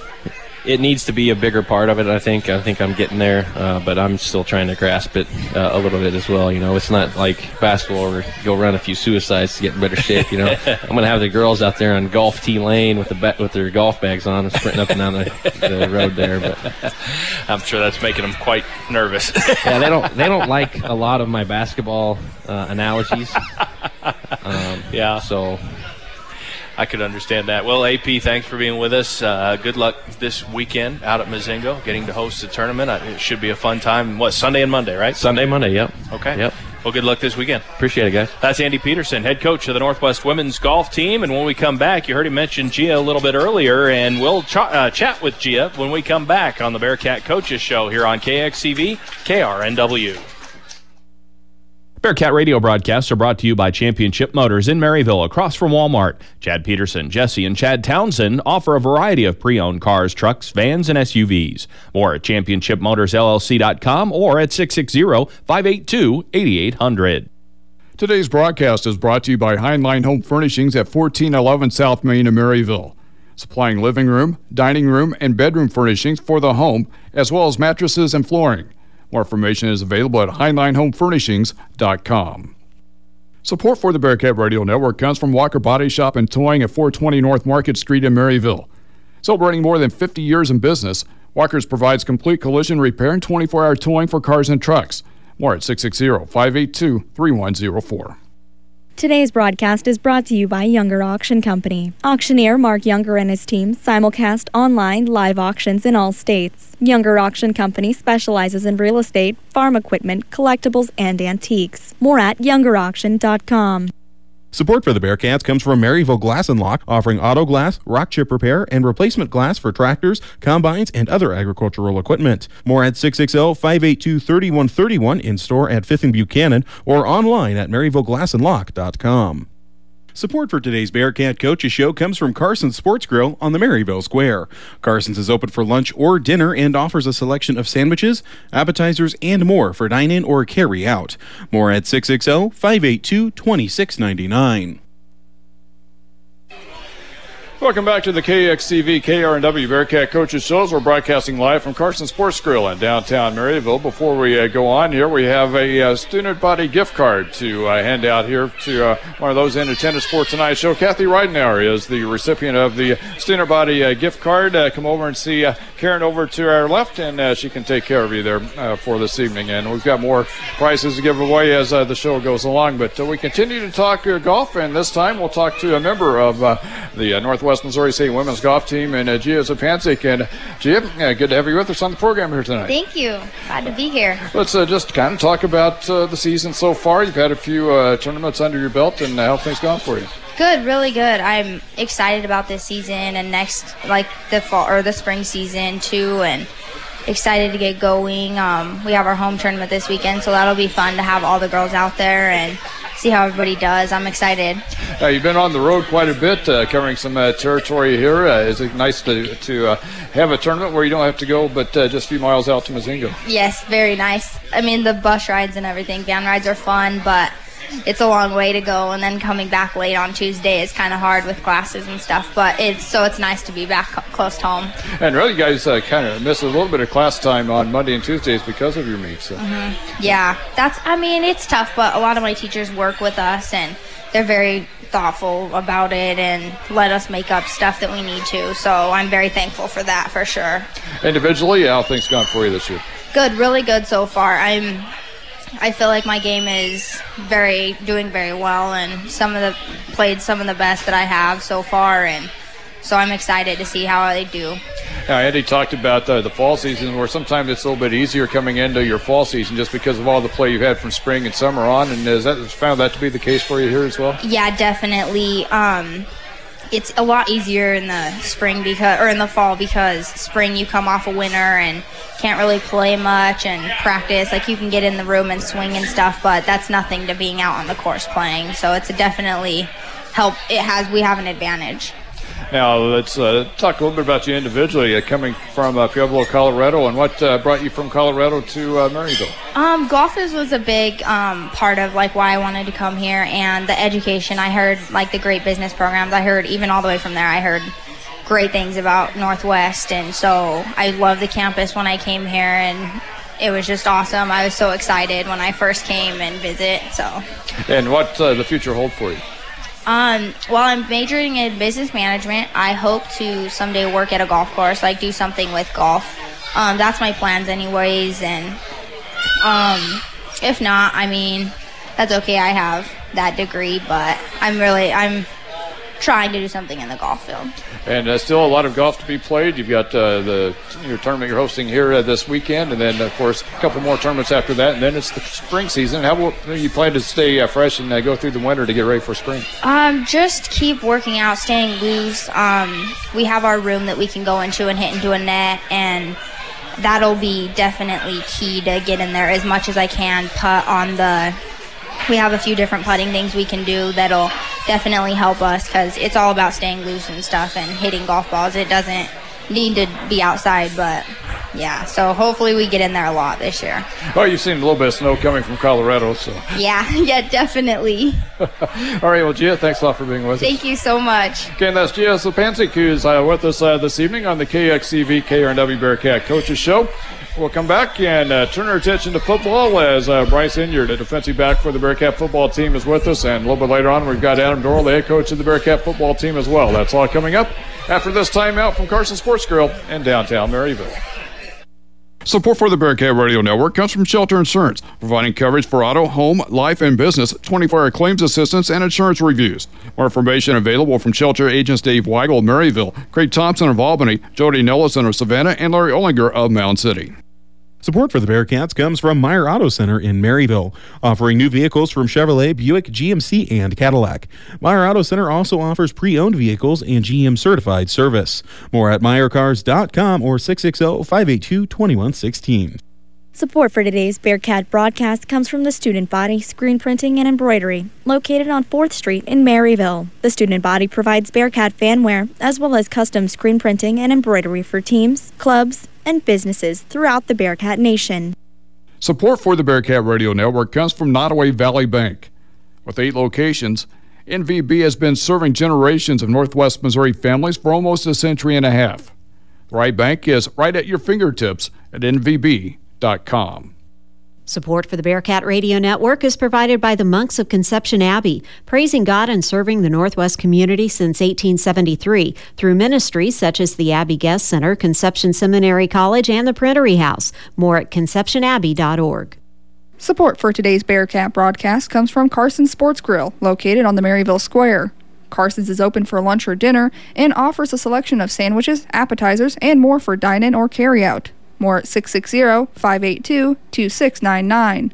S7: it needs to be a bigger part of it. I think I think I'm getting there, uh, but I'm still trying to grasp it uh, a little bit as well. You know, it's not like basketball where you go run a few suicides to get in better shape. You know, I'm going to have the girls out there on golf tee lane with the ba- with their golf bags on, and sprinting up and down the, the road there. But
S2: I'm sure that's making them quite nervous.
S7: yeah, they don't they don't like a lot of my basketball uh, analogies. Um,
S2: yeah,
S7: so.
S2: I could understand that. Well, A P, thanks for being with us. Uh, good luck this weekend out at Mazingo, getting to host the tournament. It should be a fun time. What, Sunday and Monday, right?
S7: Sunday, Monday, yep.
S2: Okay.
S7: Yep.
S2: Well, good luck this weekend.
S7: Appreciate it, guys.
S2: That's Andy Peterson, head coach of the Northwest women's golf team. And when we come back, you heard him mention Gia a little bit earlier, and we'll ch- uh, chat with Gia when we come back on the Bearcat Coaches Show here on K X C V, K R N W.
S8: Bearcat radio broadcasts are brought to you by Championship Motors in Maryville, across from Walmart. Chad Peterson, Jesse, and Chad Townsend offer a variety of pre-owned cars, trucks, vans, and S U Vs. More at championship motors L L C dot com or at six six zero, five eight two, eight eight zero zero.
S1: Today's broadcast is brought to you by Heinlein Home Furnishings at fourteen eleven South Main in Maryville, supplying living room, dining room, and bedroom furnishings for the home, as well as mattresses and flooring. More information is available at heinlein home furnishings dot com. Support for the Bearcat Radio Network comes from Walker Body Shop and Towing at four twenty North Market Street in Maryville. Celebrating more than fifty years in business, Walker's provides complete collision repair and twenty-four hour towing for cars and trucks. More at six six zero, five eight two, three one zero four.
S9: Today's broadcast is brought to you by Younger Auction Company. Auctioneer Mark Younger and his team simulcast online live auctions in all states. Younger Auction Company specializes in real estate, farm equipment, collectibles, and antiques. More at younger auction dot com.
S4: Support for the Bearcats comes from Maryville Glass and Lock, offering auto glass, rock chip repair, and replacement glass for tractors, combines, and other agricultural equipment. More at six six zero, five eight two, three one three one, in store at fifth and Buchanan, or online at maryville glass and lock dot com. Support for today's Bearcat Coaches Show comes from Carson's Sports Grill on the Maryville Square. Carson's is open for lunch or dinner and offers a selection of sandwiches, appetizers, and more for dine-in or carry-out. More at six six zero, five eight two, two six nine nine.
S1: Welcome back to the K X C V K R N W Bearcat Coaches Shows. We're broadcasting live from Carson Sports Grill in downtown Maryville. Before we uh, go on here, we have a uh, student body gift card to uh, hand out here to uh, one of those in attendance for tonight's show. Kathy Ridenauer is the recipient of the student body uh, gift card. Uh, come over and see uh, Karen over to our left, and uh, she can take care of you there uh, for this evening. And we've got more prizes to give away as uh, the show goes along. But uh, we continue to talk uh, golf, and this time we'll talk to a member of uh, the uh, Northwest Missouri State women's golf team, and uh, Gia Zupancic. And Gia, uh, good to have you with us on the program here tonight.
S10: Thank you. Glad to be here.
S1: Let's uh, just kind of talk about uh, the season so far. You've had a few uh, tournaments under your belt, and uh, how things gone for you?
S10: Good, really good. I'm excited about this season and next, like the fall or the spring season too, and excited to get going. Um, we have our home tournament this weekend, so that'll be fun to have all the girls out there and see how everybody does. I'm excited.
S1: Uh, you've been on the road quite a bit, uh, covering some uh, territory here. Uh, is it nice to to uh, have a tournament where you don't have to go but uh, just a few miles out to Mazingo?
S10: Yes, very nice. I mean, the bus rides and everything, van rides are fun, but it's a long way to go, and then coming back late on Tuesday is kind of hard with classes and stuff, but it's so it's nice to be back close to home.
S1: And really, you guys uh, kind of miss a little bit of class time on Monday and Tuesdays because of your meets. So.
S10: Mm-hmm. Yeah, that's, I mean, it's tough, but a lot of my teachers work with us, and they're very thoughtful about it and let us make up stuff that we need to, so I'm very thankful for that, for sure.
S1: Individually, how have things gone for you this year?
S10: Good, really good so far. I'm I feel like my game is very doing very well, and some of the played some of the best that I have so far, and so I'm excited to see how they do.
S1: Now, Andy talked about uh, the fall season, where sometimes it's a little bit easier coming into your fall season just because of all the play you've had from spring and summer on, and has that found that to be the case for you here as well?
S10: Yeah, definitely. Um, it's a lot easier in the spring because, or in the fall, because spring you come off a winter and can't really play much and practice. Like, you can get in the room and swing and stuff, but that's nothing to being out on the course playing. So it's a definitely help. It has, we have an advantage.
S1: Now, let's uh, talk a little bit about you individually, uh, coming from uh, Pueblo, Colorado, and what uh, brought you from Colorado to uh, Maryville?
S10: Um, golf is, was a big um, part of like why I wanted to come here, and the education. I heard like the great business programs. I heard even all the way from there, I heard great things about Northwest, and so I loved the campus when I came here, and it was just awesome. I was so excited when I first came and visit. So.
S1: And what uh, the future hold for you?
S10: Um, while I'm majoring in business management, I hope to someday work at a golf course, like do something with golf. Um, that's my plans anyways, and um, if not, I mean, that's okay. I have that degree, but I'm really, I'm trying to do something in the golf field.
S1: And uh, still a lot of golf to be played. You've got uh, the your tournament you're hosting here uh, this weekend, and then, of course, a couple more tournaments after that, and then it's the spring season. How will you plan to stay uh, fresh and uh, go through the winter to get ready for spring?
S10: Um, just keep working out, staying loose. Um, we have our room that we can go into and hit into a net, and that'll be definitely key to get in there as much as I can. Putt on the we have a few different putting things we can do that'll definitely help us, because it's all about staying loose and stuff and hitting golf balls. It doesn't need to be outside, but yeah, so hopefully we get in there a lot this year.
S1: Well, you've seen a little bit of snow coming from Colorado, so.
S10: Yeah, yeah, definitely.
S1: All right, well, Gia, thanks a lot for being with us.
S10: Thank you so much.
S1: Okay, and that's Gia Zupancic, who's uh, with us uh, this evening on the K X C V K R N W Bearcat Coaches Show. We'll come back and uh, turn our attention to football as uh, Bryce Inyard, the defensive back for the Bearcat football team, is with us. And a little bit later on, we've got Adam Dorrell, the head coach of the Bearcat football team as well. That's all coming up after this timeout from Carson Sports Grill in downtown Maryville. Support for the Bearcat Radio Network comes from Shelter Insurance, providing coverage for auto, home, life, and business, twenty-four hour claims assistance, and insurance reviews. More information available from Shelter agents Dave Weigel of Maryville, Craig Thompson of Albany, Jody Nellison of Savannah, and Larry Ollinger of Mound City.
S4: Support for the Bearcats comes from Meyer Auto Center in Maryville, offering new vehicles from Chevrolet, Buick, G M C, and Cadillac. Meyer Auto Center also offers pre-owned vehicles and G M certified service. More at meyer cars dot com or six six zero, five eight two, two one one six.
S9: Support for today's Bearcat broadcast comes from the Student Body Screen Printing and Embroidery, located on fourth Street in Maryville. The Student Body provides Bearcat fanwear, as well as custom screen printing and embroidery for teams, clubs, and businesses throughout the Bearcat Nation.
S1: Support for the Bearcat Radio Network comes from Nottoway Valley Bank. With eight locations N V B has been serving generations of Northwest Missouri families for almost a century and a half. Thrive Bank is right at your fingertips at N V B dot com.
S3: Support for the Bearcat Radio Network is provided by the Monks of Conception Abbey, praising God and serving the Northwest community since eighteen seventy-three through ministries such as the Abbey Guest Center, Conception Seminary College, and the Printery House. More at conception abbey dot org.
S6: Support for today's Bearcat broadcast comes from Carson's Sports Grill, located on the Maryville Square. Carson's is open for lunch or dinner and offers a selection of sandwiches, appetizers, and more for dine-in or carry-out. More at six six zero, five eight two, two six nine nine.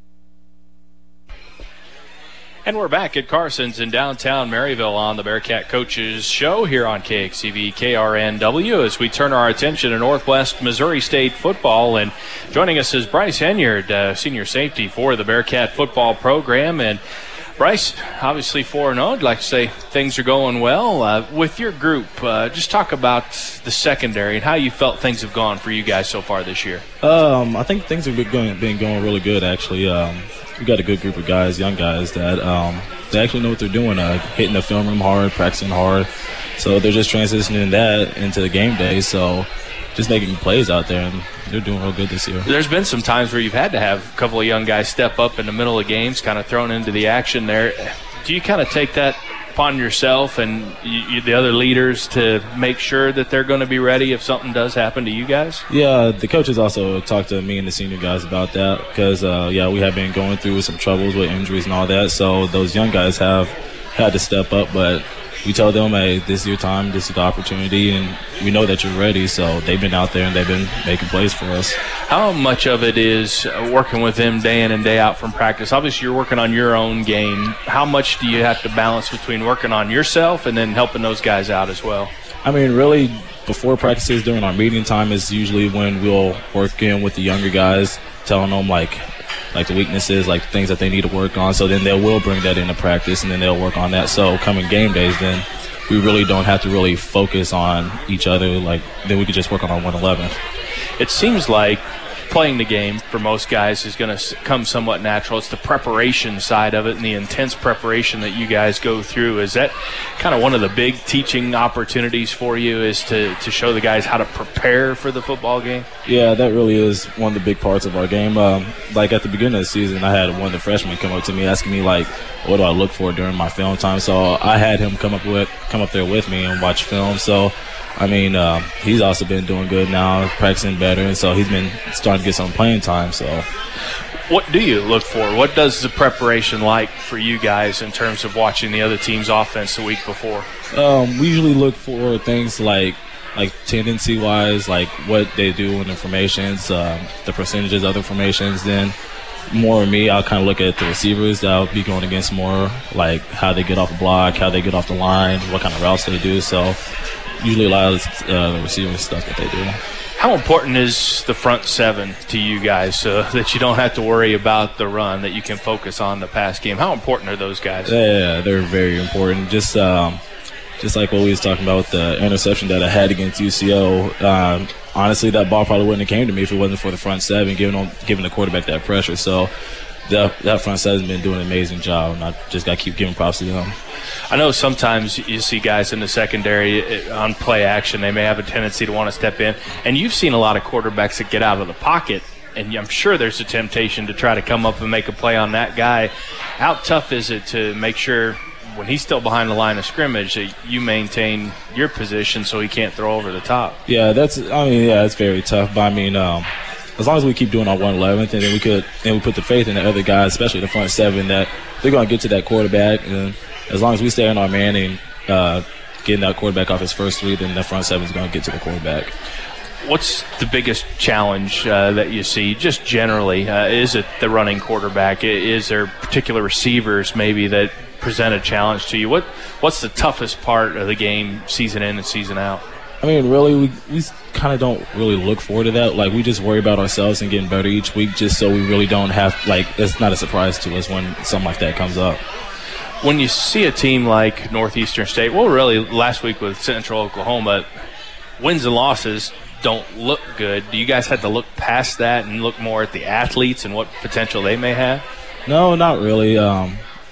S2: And we're back at Carson's in downtown Maryville on the Bearcat Coaches Show here on K X C V K R N W as we turn our attention to Northwest Missouri State football. And joining us is Bryce Henyard, uh, senior safety for the Bearcat football program. And Bryce, obviously four and oh, I'd like to say things are going well. Uh, with your group, uh, just talk about the secondary and how you felt things have gone for you guys so far this year.
S11: Um, I think things have been going, been going really good, actually. Um, we got a good group of guys, young guys, that um, they actually know what they're doing, uh, hitting the film room hard, practicing hard. So they're just transitioning that into the game day. So just making plays out there, and they're doing real good this year.
S2: There's been some times where you've had to have a couple of young guys step up in the middle of games, kind of thrown into the action there. Do you kind of take that upon yourself and you, you, the other leaders to make sure that they're going to be ready if something does happen to you guys?
S11: Yeah, the coaches also talked to me and the senior guys about that because, uh, yeah, we have been going through some troubles with injuries and all that, so those young guys have had to step up, but we told them, hey, this is your time, this is the opportunity, and we know that you're ready. So they've been out there and they've been making plays for us.
S2: How much of it is working with them day in and day out from practice? Obviously, you're working on your own game. How much do you have to balance between working on yourself and then helping those guys out as well?
S11: I mean, really, before practices, during our meeting time is usually when we'll work in with the younger guys, telling them, like, like the weaknesses, like things that they need to work on. So then they will bring that into practice, and then they'll work on that. So coming game days, then we really don't have to really focus on each other. Like, then we could just work on our one eleven.
S2: It seems like playing the game for most guys is going to come somewhat natural. It's the preparation side of it and the intense preparation that you guys go through. Is that kind of one of the big teaching opportunities for you, is to, to show the guys how to prepare for the football game?
S11: Yeah, that really is one of the big parts of our game. Um, like at the beginning of the season, I had one of the freshmen come up to me asking me, like, what do I look for during my film time? So I had him come up with come up there with me and watch film. So I mean, uh, he's also been doing good now, practicing better, and so he's been starting to get some playing time. So,
S2: what do you look for? What does the preparation like for you guys in terms of watching the other team's offense the week before?
S11: Um, we usually look for things like like tendency-wise, like what they do in the formations, um, the percentages of the formations. Then more of me, I'll kind of look at the receivers that I'll be going against more, like how they get off the block, how they get off the line, what kind of routes they do. So usually a lot of uh, the receiving stuff that they do.
S2: How important is the front seven to you guys so that you don't have to worry about the run, that you can focus on the pass game? How important are those guys?
S11: Yeah, they're very important. Just um, just like what we was talking about with the interception that I had against U C O, um, honestly, that ball probably wouldn't have came to me if it wasn't for the front seven, giving, on, giving the quarterback that pressure. So that, that front seven has been doing an amazing job, and I just got to keep giving props to them.
S2: I know sometimes you see guys in the secondary on play action, they may have a tendency to want to step in, and you've seen a lot of quarterbacks that get out of the pocket, and I'm sure there's a temptation to try to come up and make a play on that guy. How tough is it to make sure when he's still behind the line of scrimmage that you maintain your position so he can't throw over the top?
S11: Yeah, that's I mean, yeah, it's very tough, but I mean, um, as long as we keep doing our one eleventh, and then we could, and we put the faith in the other guys, especially the front seven, that they're going to get to that quarterback. And as long as we stay on our man and uh, getting that quarterback off his first three, then the front seven is going to get to the quarterback.
S2: What's the biggest challenge uh, that you see, just generally? Uh, is it the running quarterback? Is there particular receivers maybe that present a challenge to you? What What's the toughest part of the game, season in and season out?
S11: I mean, really, we, we kind of don't really look forward to that. Like, we just worry about ourselves and getting better each week, just so we really don't have, like, it's not a surprise to us when something like that comes up.
S2: When you see a team like Northeastern State, well, really, last week with Central Oklahoma, wins and losses don't look good. Do you guys have to look past that and look more at the athletes and what potential they may have?
S11: No, not really. Um,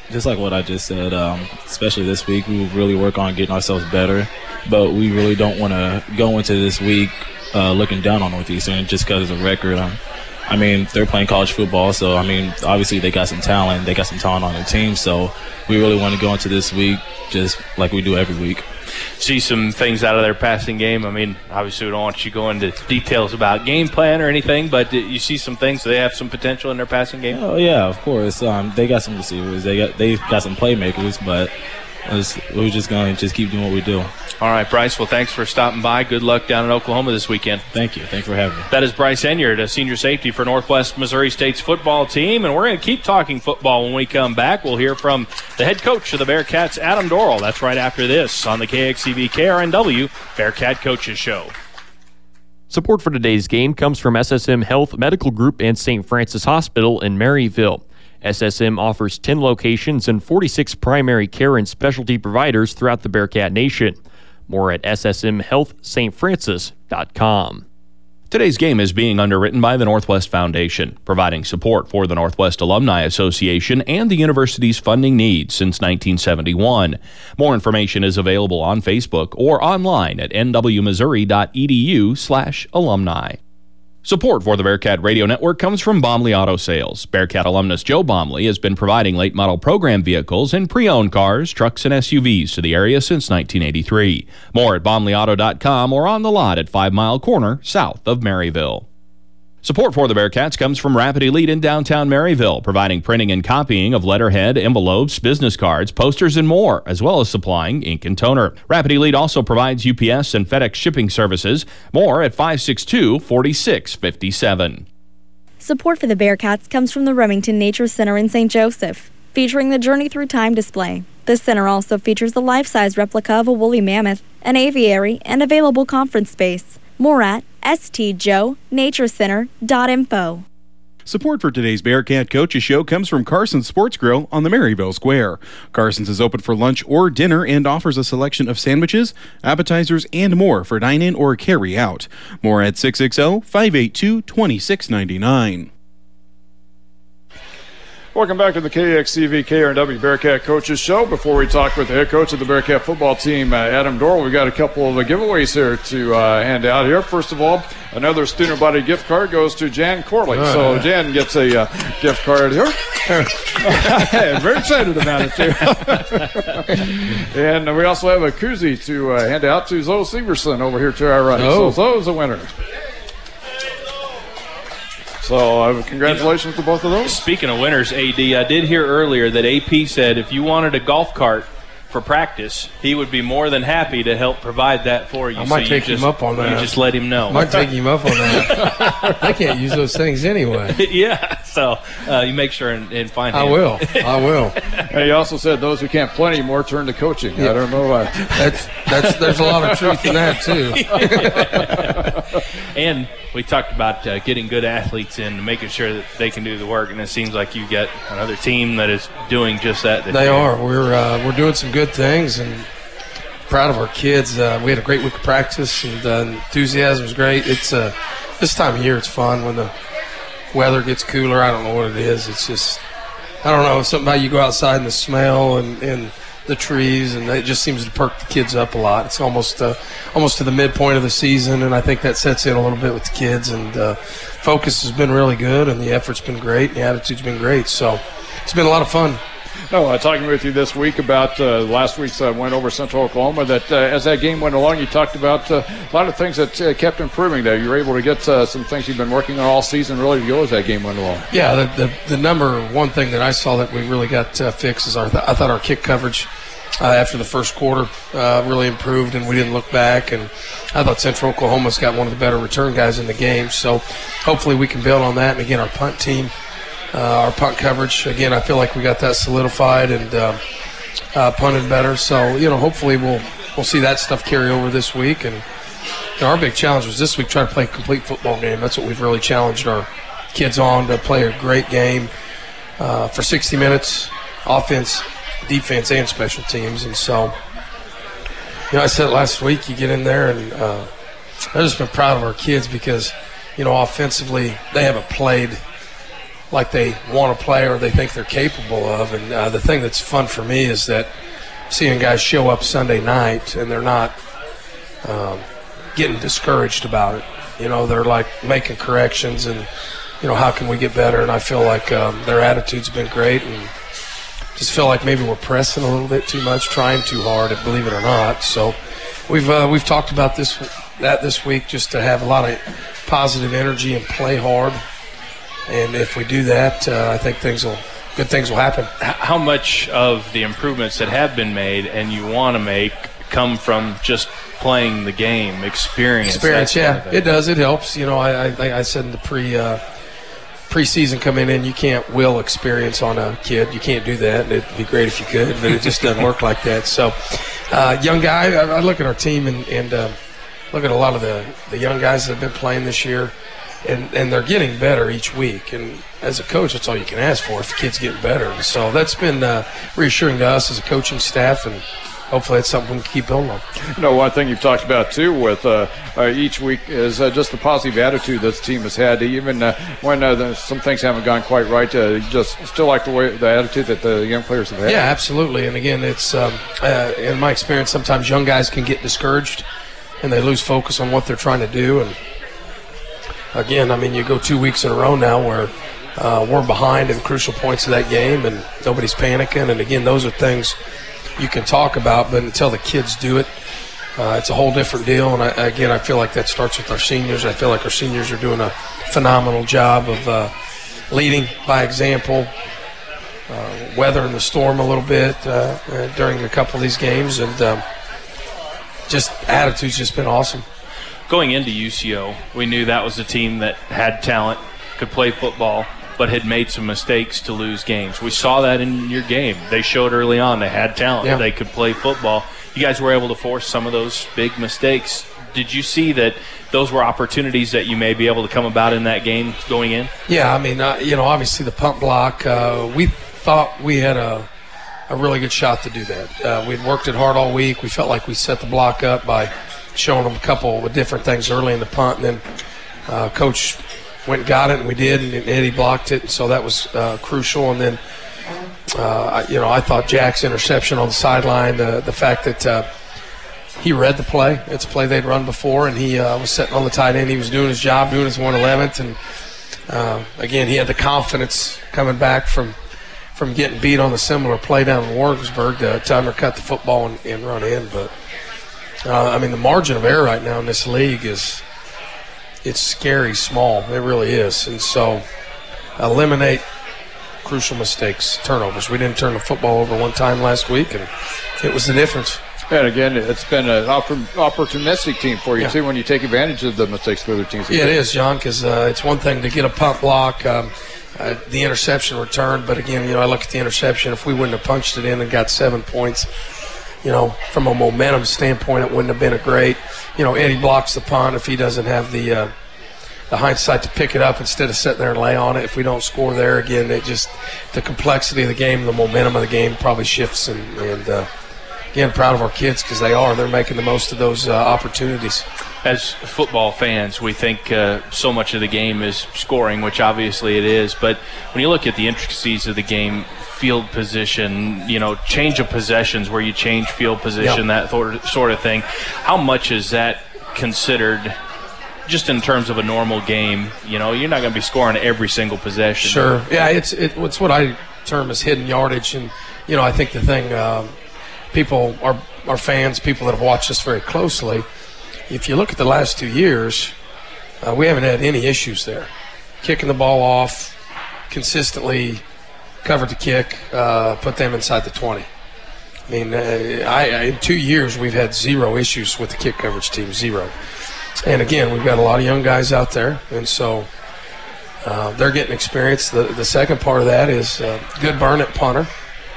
S11: just like what I just said, um, especially this week, we will really work on getting ourselves better. But we really don't want to go into this week uh, looking down on Northeastern just because of the record. Um, I mean, they're playing college football, so, I mean, obviously they got some talent. They got some talent on their team, so we really want to go into this week just like we do every week.
S2: See some things out of their passing game. I mean, obviously we don't want you to go into details about game plan or anything, but you see some things. Do they have some potential in their passing game?
S11: Oh, yeah, of course. Um, they got some receivers. They got they got some playmakers, but we're just going to just keep doing what we do.
S2: All right, Bryce. Well, thanks for stopping by. Good luck down in Oklahoma this weekend.
S11: Thank you. Thanks for having me.
S2: That is Bryce Enyard, a senior safety for Northwest Missouri State's football team, and we're going to keep talking football when we come back. We'll hear from the head coach of the Bearcats, Adam Dorrell. That's right after this on the K X C V K R N W Bearcat Coaches Show.
S5: Support for today's game comes from S S M Health Medical Group and Saint Francis Hospital in Maryville. S S M offers ten locations and forty-six primary care and specialty providers throughout the Bearcat Nation. More at S S M health st francis dot com.
S8: Today's game is being underwritten by the Northwest Foundation, providing support for the Northwest Alumni Association and the university's funding needs since nineteen seventy-one. More information is available on Facebook or online at n w missouri dot e d u slash alumni. Support for the Bearcat Radio Network comes from Bomley Auto Sales. Bearcat alumnus Joe Bomley has been providing late model program vehicles and pre-owned cars, trucks, and S U Vs to the area since nineteen eighty-three. More at bomley auto dot com or on the lot at Five Mile Corner, south of Maryville. Support for the Bearcats comes from Rapid Elite in downtown Maryville, providing printing and copying of letterhead, envelopes, business cards, posters, and more, as well as supplying ink and toner. Rapid Elite also provides U P S and FedEx shipping services. More at five six two, four six five seven.
S9: Support for the Bearcats comes from the Remington Nature Center in Saint Joseph, featuring the Journey Through Time display. This center also features the life-size replica of a woolly mammoth, an aviary, and available conference space. More at s t joe nature center dot info.
S4: Support for today's Bearcat Coaches Show comes from Carson's Sports Grill on the Maryville Square. Carson's is open for lunch or dinner and offers a selection of sandwiches, appetizers, and more for dine-in or carry-out. More at six six zero, five eight two, two six nine nine.
S1: Welcome back to the K X C V K R N W Bearcat Coaches Show. Before we talk with the head coach of the Bearcat football team, uh, Adam Dorrell, we've got a couple of uh, giveaways here to uh, hand out here. First of all, another student body gift card goes to Jan Corley. Uh, so Jan gets a uh, gift card here. Very excited about it, too. And we also have a koozie to uh, hand out to Zoe Severson over here to our right. Oh. So Zoe's a winner. So, uh, congratulations to both of those.
S2: Speaking of winners, A D, I did hear earlier that A P said if you wanted a golf cart for practice, he would be more than happy to help provide that for you.
S12: I might
S2: so
S12: take
S2: you
S12: him
S2: just,
S12: up on that.
S2: You just let him know.
S12: I might take him up on that. I can't use those things anyway.
S2: Yeah, so uh, you make sure and, and find
S12: I
S2: him.
S12: I will. I will.
S1: And he also said those who can't play anymore turn to coaching. Yeah. I don't know why.
S12: That's, that's, there's a lot of truth in that, too.
S2: And we talked about uh, getting good athletes in, making sure that they can do the work, and it seems like you get another team that is doing just that.
S12: They year. are. We're uh, we're doing some good things, and proud of our kids. Uh, we had a great week of practice, and uh, enthusiasm was great. It's uh, this time of year, it's fun when the weather gets cooler. I don't know what it is. It's just, I don't know, something about you go outside and the smell and, and the trees, and it just seems to perk the kids up a lot. It's almost uh, almost to the midpoint of the season, and I think that sets in a little bit with the kids. And uh, focus has been really good, and the effort's been great, and the attitude's been great. So it's been a lot of fun.
S1: No, uh, talking with you this week about uh, last week's uh, win over Central Oklahoma, that uh, as that game went along, you talked about uh, a lot of things that uh, kept improving there. You were able to get uh, some things you've been working on all season really to go as that game went along.
S12: Yeah, the, the, the number one thing that I saw that we really got uh, fixed is our th- I thought our kick coverage uh, after the first quarter uh, really improved, and we didn't look back. And I thought Central Oklahoma's got one of the better return guys in the game, so hopefully we can build on that. And again, our punt team, Uh, our punt coverage, again, I feel like we got that solidified and uh, uh, punted better. So, you know, hopefully we'll we'll see that stuff carry over this week. And you know, our big challenge was this week try to play a complete football game. That's what we've really challenged our kids on, to play a great game uh, for sixty minutes, offense, defense, and special teams. And so, you know, I said last week, you get in there, and uh, I've just been proud of our kids because, you know, offensively they haven't played like they want to play or they think they're capable of. And uh, the thing that's fun for me is that seeing guys show up Sunday night and they're not um, getting discouraged about it. You know, they're like making corrections and, you know, how can we get better? And I feel like um, their attitude's been great, and just feel like maybe we're pressing a little bit too much, trying too hard, believe it or not. So we've uh, we've talked about this that this week, just to have a lot of positive energy and play hard. And if we do that, uh, I think things will good things will happen.
S2: How much of the improvements that have been made and you want to make come from just playing the game, experience?
S12: Experience, yeah, it does. It helps. You know, I I, I said in the pre. Uh, Preseason coming in, you can't will experience on a kid. You can't do that. It'd be great if you could, but it just doesn't work like that. So, uh, young guy, I, I look at our team and, and uh, look at a lot of the, the young guys that have been playing this year, and, and they're getting better each week. And as a coach, that's all you can ask for if the kid's getting better. And so that's been uh, reassuring to us as a coaching staff, and hopefully it's something we can keep building on.
S1: You know, one thing you've talked about, too, with uh, uh, each week is uh, just the positive attitude this team has had. Even uh, when uh, the, some things haven't gone quite right, uh, you just still like the way the attitude that the young players have had.
S12: Yeah, absolutely. And, again, it's um, uh, in my experience, sometimes young guys can get discouraged and they lose focus on what they're trying to do. And, again, I mean, you go two weeks in a row now where uh, we're behind in crucial points of that game and nobody's panicking. And, again, those are things – you can talk about, but until the kids do it, uh, it's a whole different deal. And, I, again, I feel like that starts with our seniors. I feel like our seniors are doing a phenomenal job of uh, leading by example, uh, weathering the storm a little bit uh, uh, during a couple of these games. And um, just attitude's just been awesome.
S2: Going into U C O, we knew that was a team that had talent, could play football, but had made some mistakes to lose games. We saw that in your game. They showed early on they had talent.
S12: Yeah.
S2: They could play football. You guys were able to force some of those big mistakes. Did you see that those were opportunities that you may be able to come about in that game going in?
S12: Yeah, I mean, uh, you know, obviously the punt block, uh, we thought we had a, a really good shot to do that. Uh, we'd worked it hard all week. We felt like we set the block up by showing them a couple of different things early in the punt, and then uh, Coach – went and got it, and we did, and Eddie blocked it, and so that was uh, crucial. And then, uh, you know, I thought Jack's interception on the sideline, the the fact that uh, he read the play. It's a play they'd run before, and he uh, was sitting on the tight end. He was doing his job, doing his one eleventh, and uh, again, he had the confidence coming back from from getting beat on the similar play down in Warrensburg to, to undercut the football and, and run in. But, uh, I mean, the margin of error right now in this league is – it's scary small. It really is. And so eliminate crucial mistakes, turnovers. We didn't turn the football over one time last week, and it was the difference.
S1: And, again, it's been an opportunistic team for you,
S12: yeah.
S1: too, when you take advantage of the mistakes the other teams have.
S12: Yeah, it is, John, because uh, it's one thing to get a punt block, um, uh, the interception return. But, again, you know, I look at the interception. If we wouldn't have punched it in and got seven points, you know, from a momentum standpoint, it wouldn't have been a great. You know, Eddie blocks the punt if he doesn't have the uh, the hindsight to pick it up instead of sitting there and lay on it. If we don't score there, again, it just the complexity of the game, the momentum of the game probably shifts. And, and uh, again, proud of our kids because they are. They're making the most of those uh, opportunities.
S2: As football fans, we think uh, so much of the game is scoring, which obviously it is. But when you look at the intricacies of the game, field position, you know, change of possessions where you change field position,
S12: yep.
S2: that sort of thing. How much is that considered just in terms of a normal game? You know, you're not going to be scoring every single possession.
S12: Sure. Yeah, it's it, it's what I term as hidden yardage. And, you know, I think the thing um, people, our, our fans, people that have watched us very closely, if you look at the last two years, uh, we haven't had any issues there. Kicking the ball off, consistently covered the kick, uh, put them inside the twenty. I mean, uh, I, I, in two years, we've had zero issues with the kick coverage team, zero. And, again, we've got a lot of young guys out there, and so uh, they're getting experience. The, the second part of that is uh, good burn at punter.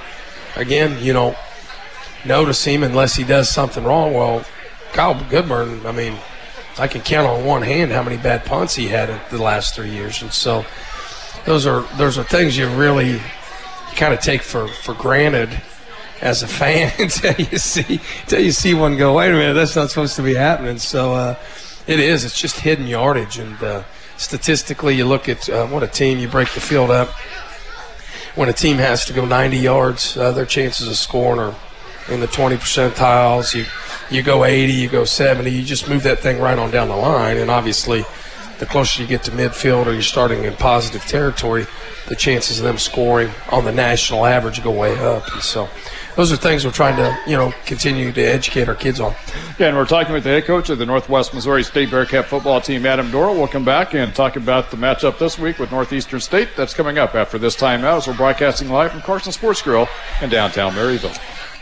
S12: Again, you don't notice him unless he does something wrong. Well, Kyle Goodburn, I mean, I can count on one hand how many bad punts he had in the last three years. And so those are those are things you really kind of take for, for granted as a fan until you see until you see one go, wait a minute, that's not supposed to be happening. So uh, it is. It's just hidden yardage. And uh, statistically, you look at uh, what a team, you break the field up. When a team has to go ninety yards, uh, their chances of scoring are in the twenty percentiles. You you go eighty, you go seventy, you just move that thing right on down the line. And obviously, the closer you get to midfield or you're starting in positive territory, the chances of them scoring on the national average go way up. And so those are things we're trying to, you know, continue to educate our kids on.
S1: Yeah, and we're talking with the head coach of the Northwest Missouri State Bearcat football team, Adam Doral. We'll come back and talk about the matchup this week with Northeastern State. That's coming up after this timeout as we're broadcasting live from Carson Sports Grill in downtown Maryville.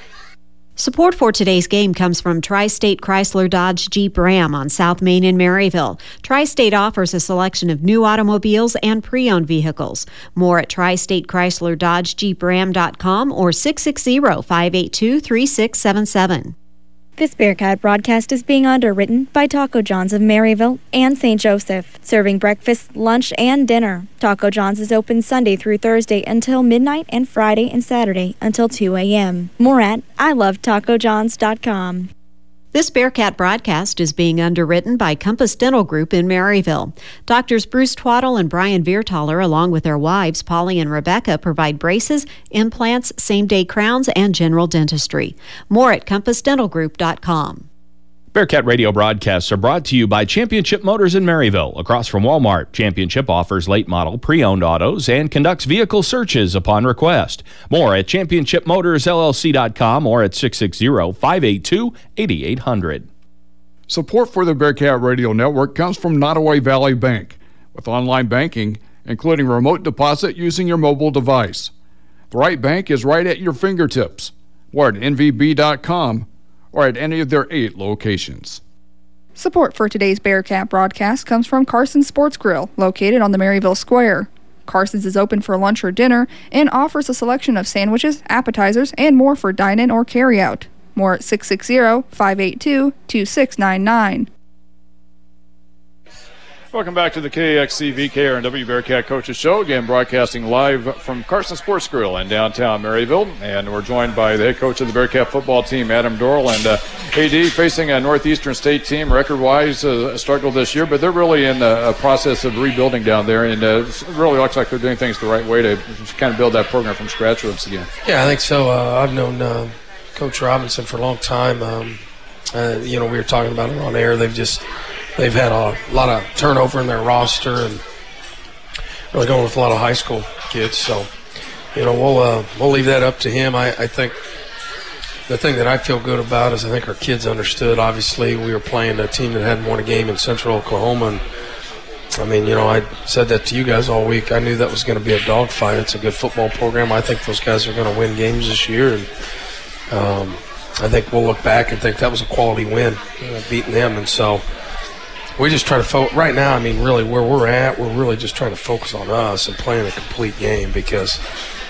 S3: Support for today's game comes from Tri-State Chrysler Dodge Jeep Ram on South Main in Maryville. Tri-State offers a selection of new automobiles and pre-owned vehicles. More at tri state chrysler dodge jeep ram dot com or six six zero, five eight two, three six seven seven.
S9: This Bearcat broadcast is being underwritten by Taco John's of Maryville and Saint Joseph, serving breakfast, lunch, and dinner. Taco John's is open Sunday through Thursday until midnight and Friday and Saturday until two a.m. More at I love taco johns dot com.
S3: This Bearcat broadcast is being underwritten by Compass Dental Group in Maryville. Doctors Bruce Twaddle and Brian Viertaler, along with their wives, Polly and Rebecca, provide braces, implants, same-day crowns, and general dentistry. More at compass dental group dot com.
S8: Bearcat radio broadcasts are brought to you by Championship Motors in Maryville. Across from Walmart, Championship offers late model pre-owned autos and conducts vehicle searches upon request. More at championship motors l l c dot com or at six six zero, five eight two, eight eight zero zero.
S1: Support for the Bearcat Radio Network comes from Nottoway Valley Bank, with online banking, including remote deposit using your mobile device. The right bank is right at your fingertips. Or at n v b dot com. Or at any of their eight locations.
S6: Support for today's Bearcat broadcast comes from Carson Sports Grill, located on the Maryville Square. Carson's is open for lunch or dinner and offers a selection of sandwiches, appetizers, and more for dine-in or carry-out. More at six six zero, five eight two, two six nine nine.
S1: Welcome back to the K X C V K R N W Bearcat Coaches Show. Again, broadcasting live from Carson Sports Grill in downtown Maryville. And we're joined by the head coach of the Bearcat football team, Adam Doral. And uh, A D, facing a Northeastern State team, record-wise, uh, struggled this year, but they're really in a, a process of rebuilding down there. And uh, it really looks like they're doing things the right way to kind of build that program from scratch once again.
S12: Yeah, I think so. Uh, I've known uh, Coach Robinson for a long time. Um, uh, you know, we were talking about it on air. They've just... They've had a lot of turnover in their roster and really going with a lot of high school kids. So, you know, we'll uh, we'll leave that up to him. I, I think the thing that I feel good about is I think our kids understood. Obviously, we were playing a team that hadn't won a game in Central Oklahoma. And, I mean, you know, I said that to you guys all week. I knew that was going to be a dogfight. It's a good football program. I think those guys are going to win games this year. And um, I think we'll look back and think that was a quality win, you know, beating them. And so – we just try to focus right now. I mean, really, where we're at, we're really just trying to focus on us and playing a complete game because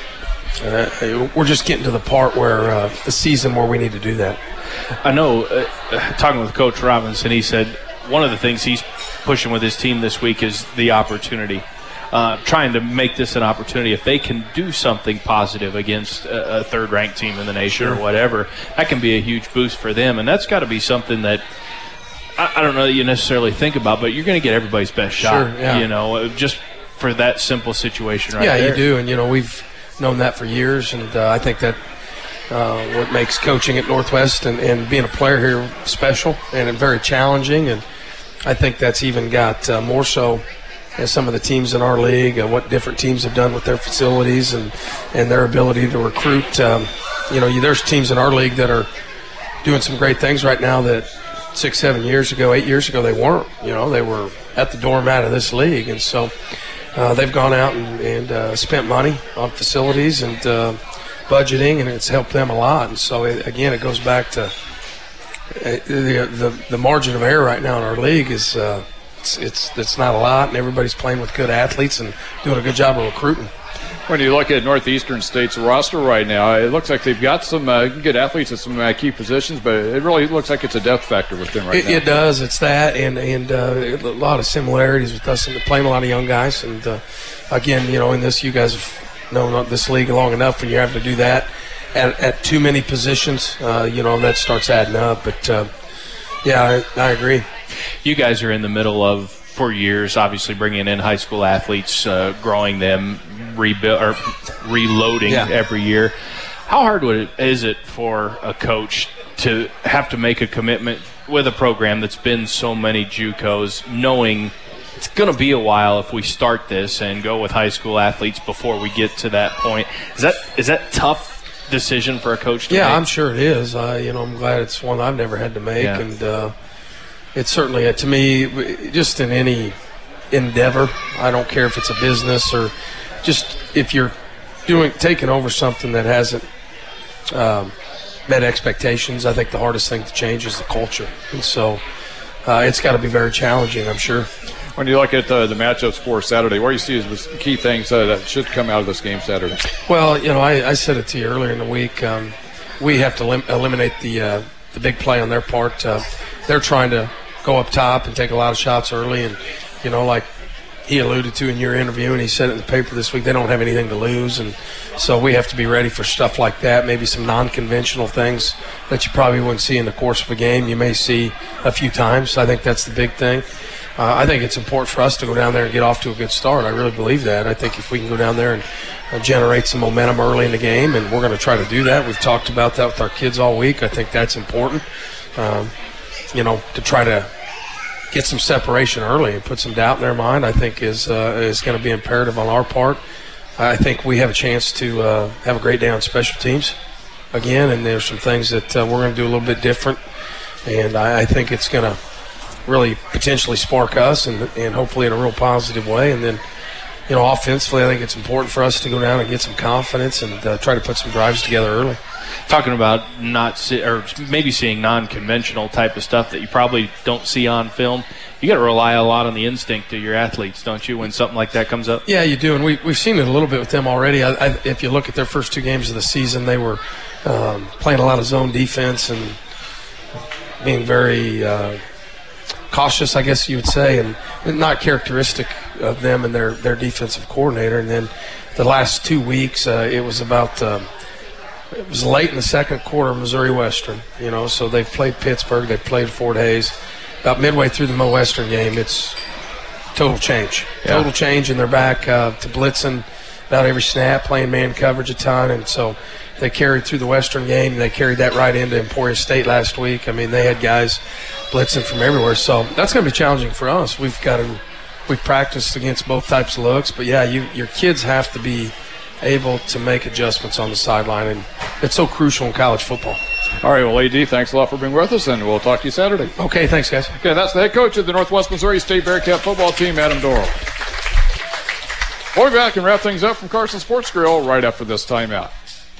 S12: uh, we're just getting to the part where uh, the season where we need to do that.
S2: I know, uh, talking with Coach Robinson, he said one of the things he's pushing with his team this week is the opportunity. Uh, trying to make this an opportunity. If they can do something positive against a, a third-ranked team in the nation
S12: sure.
S2: or whatever, that can be a huge boost for them. And that's got to be something that I don't know that you necessarily think about, but you're going to get everybody's best shot,
S12: sure, yeah.
S2: you know, just for that simple situation right
S12: yeah,
S2: there.
S12: Yeah, you do, and, you know, we've known that for years, and uh, I think that uh, what makes coaching at Northwest and, and being a player here special and very challenging, and I think that's even got uh, more so as some of the teams in our league and what different teams have done with their facilities and, and their ability to recruit. Um, you know, there's teams in our league that are doing some great things right now that six, seven years ago, eight years ago, they weren't. You know, they were at the doormat of this league. And so uh, they've gone out and, and uh, spent money on facilities and uh, budgeting, and it's helped them a lot. And so, it, again, it goes back to uh, the, the the margin of error right now in our league is uh, it's, it's, it's not a lot, and everybody's playing with good athletes and doing a good job of recruiting.
S1: When you look at Northeastern State's roster right now, it looks like they've got some uh, good athletes at some uh, key positions, but it really looks like it's a depth factor with them right
S12: it,
S1: now.
S12: It does. It's that, and and uh, a lot of similarities with us and playing a lot of young guys. And uh, again, you know, in this, you guys have known this league long enough. When you have to do that at, at too many positions, uh, you know, that starts adding up. But uh, yeah, I, I agree.
S2: You guys are in the middle of for years, obviously bringing in high school athletes, uh, growing them, rebuild or reloading
S12: Yeah.
S2: every year. How hard would it, is it for a coach to have to make a commitment with a program that's been so many JUCOs, knowing it's going to be a while if we start this and go with high school athletes before we get to that point? Is that is that tough decision for a coach to
S12: yeah,
S2: make?
S12: I'm sure it is. Uh, you know, I'm glad it's one I've never had to make,
S2: Yeah.
S12: and uh, it's certainly uh, to me, just in any endeavor. I don't care if it's a business or just if you're doing taking over something that hasn't um, met expectations. I think the hardest thing to change is the culture, and so uh, it's got to be very challenging, I'm sure.
S1: When you look at uh, the matchups for Saturday, what do you see as the key things uh, that should come out of this game Saturday?
S12: Well, you know, I, I said it to you earlier in the week. Um, we have to lim- eliminate the uh, the big play on their part. Uh, they're trying to go up top and take a lot of shots early, and you know, like he alluded to in your interview, and he said it in the paper this week, they don't have anything to lose, and so we have to be ready for stuff like that. Maybe some non-conventional things that you probably wouldn't see in the course of a game. You may see a few times. I think that's the big thing. Uh, I think it's important for us to go down there and get off to a good start. I really believe that. I think if we can go down there and uh, generate some momentum early in the game, and we're going to try to do that. We've talked about that with our kids all week. I think that's important, um, you know, to try to get some separation early and put some doubt in their mind, I think is uh, is going to be imperative on our part. I think we have a chance to uh, have a great day on special teams again, and there's some things that uh, we're going to do a little bit different, and I, I think it's going to really potentially spark us and, and hopefully in a real positive way. And then, you know, offensively, I think it's important for us to go down and get some confidence and uh, try to put some drives together early.
S2: Talking about not see, or maybe seeing non-conventional type of stuff that you probably don't see on film, you got to rely a lot on the instinct of your athletes, don't you, when something like that comes up?
S12: Yeah, you do, and we, we've seen it a little bit with them already. I, I, if you look at their first two games of the season, they were um, playing a lot of zone defense and being very uh, cautious, I guess you would say, and not characteristic of them and their, their defensive coordinator. And then the last two weeks, uh, it was about um, it was late in the second quarter, Missouri Western, you know, so they've played Pittsburgh, they've played Fort Hays. About midway through the Mo Western game, it's total change.
S2: Yeah.
S12: Total change, and they're back uh, to blitzing about every snap, playing man coverage a ton, and so they carried through the Western game, and they carried that right into Emporia State last week. I mean, they had guys blitzing from everywhere, so that's going to be challenging for us. We've got to we've practiced against both types of looks, but yeah, you, your kids have to be able to make adjustments on the sideline, and it's so crucial in college football.
S1: All right, well, A D, thanks a lot for being with us, and we'll talk to you Saturday.
S12: Okay, thanks, guys.
S1: Okay, that's the head coach of the Northwest Missouri State Bearcat football team, Adam Dorrell. We'll be back and wrap things up from Carson Sports Grill right after this timeout.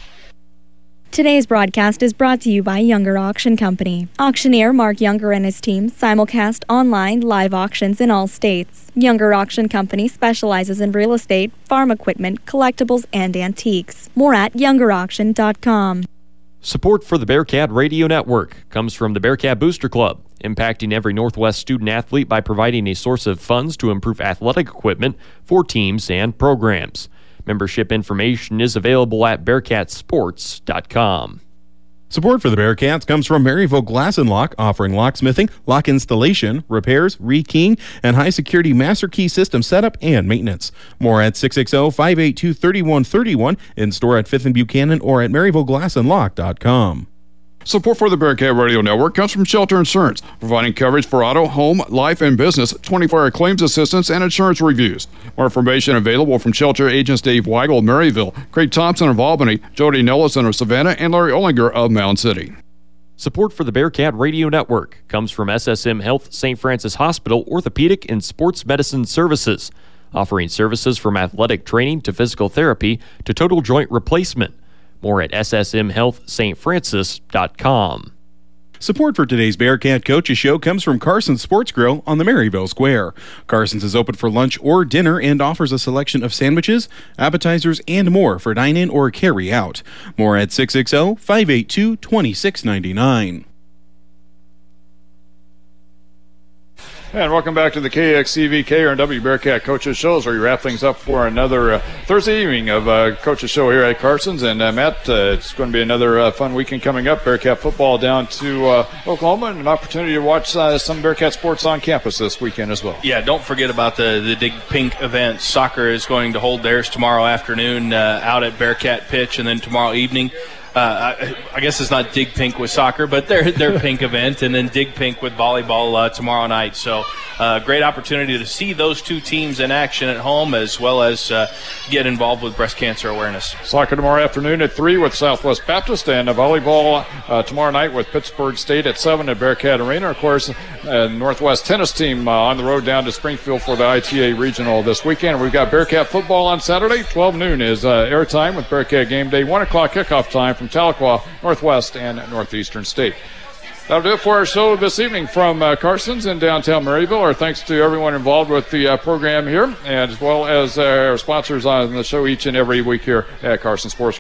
S9: Today's broadcast is brought to you by Younger Auction Company. Auctioneer Mark Younger and his team simulcast online live auctions in all states. Younger Auction Company specializes in real estate, farm equipment, collectibles, and antiques. More at younger auction dot com.
S5: Support for the Bearcat Radio Network comes from the Bearcat Booster Club, impacting every Northwest student-athlete by providing a source of funds to improve athletic equipment for teams and programs. Membership information is available at bearcat sports dot com.
S4: Support for the Bearcats comes from Maryville Glass and Lock, offering locksmithing, lock installation, repairs, rekeying, and high-security master key system setup and maintenance. More at six six zero, five eight two, three one three one, in-store at fifth and Buchanan or at maryville glass and lock dot com.
S1: Support for the Bearcat Radio Network comes from Shelter Insurance, providing coverage for auto, home, life, and business, twenty-four hour claims assistance, and insurance reviews. More information available from Shelter agents Dave Weigel of Maryville, Craig Thompson of Albany, Jody Nellison of Savannah, and Larry Ollinger of Mound City.
S5: Support for the Bearcat Radio Network comes from S S M Health Saint Francis Hospital Orthopedic and Sports Medicine Services, offering services from athletic training to physical therapy to total joint replacement. More at s s m health st francis dot com.
S4: Support for today's Bearcat Coaches Show comes from Carson's Sports Grill on the Maryville Square. Carson's is open for lunch or dinner and offers a selection of sandwiches, appetizers, and more for dine-in or carry-out. More at six six zero, five eight two, two six nine nine.
S1: And welcome back to the K X C V K R N W Bearcat Coaches Shows, where we wrap things up for another uh, Thursday evening of uh, Coaches Show here at Carson's. And uh, Matt, uh, it's going to be another uh, fun weekend coming up. Bearcat football down to uh, Oklahoma, and an opportunity to watch uh, some Bearcat sports on campus this weekend as well.
S2: Yeah, don't forget about the, the Dig Pink event. Soccer is going to hold theirs tomorrow afternoon uh, out at Bearcat Pitch, and then tomorrow evening. Uh, I, I guess it's not Dig Pink with soccer, but their their pink event, and then Dig Pink with volleyball uh, tomorrow night. So, uh, great opportunity to see those two teams in action at home, as well as uh, get involved with breast cancer awareness.
S1: Soccer tomorrow afternoon at three with Southwest Baptist, and uh, volleyball uh, tomorrow night with Pittsburgh State at seven at Bearcat Arena. Of course, uh, Northwest tennis team uh, on the road down to Springfield for the I T A Regional this weekend. We've got Bearcat football on Saturday. twelve noon is uh, airtime with Bearcat game day. one o'clock kickoff time from Tahlequah, Northwest, and Northeastern State. That'll do it for our show this evening from uh, Carson's in downtown Maryville. Our thanks to everyone involved with the uh, program here, and as well as uh, our sponsors on the show each and every week here at Carson Sports.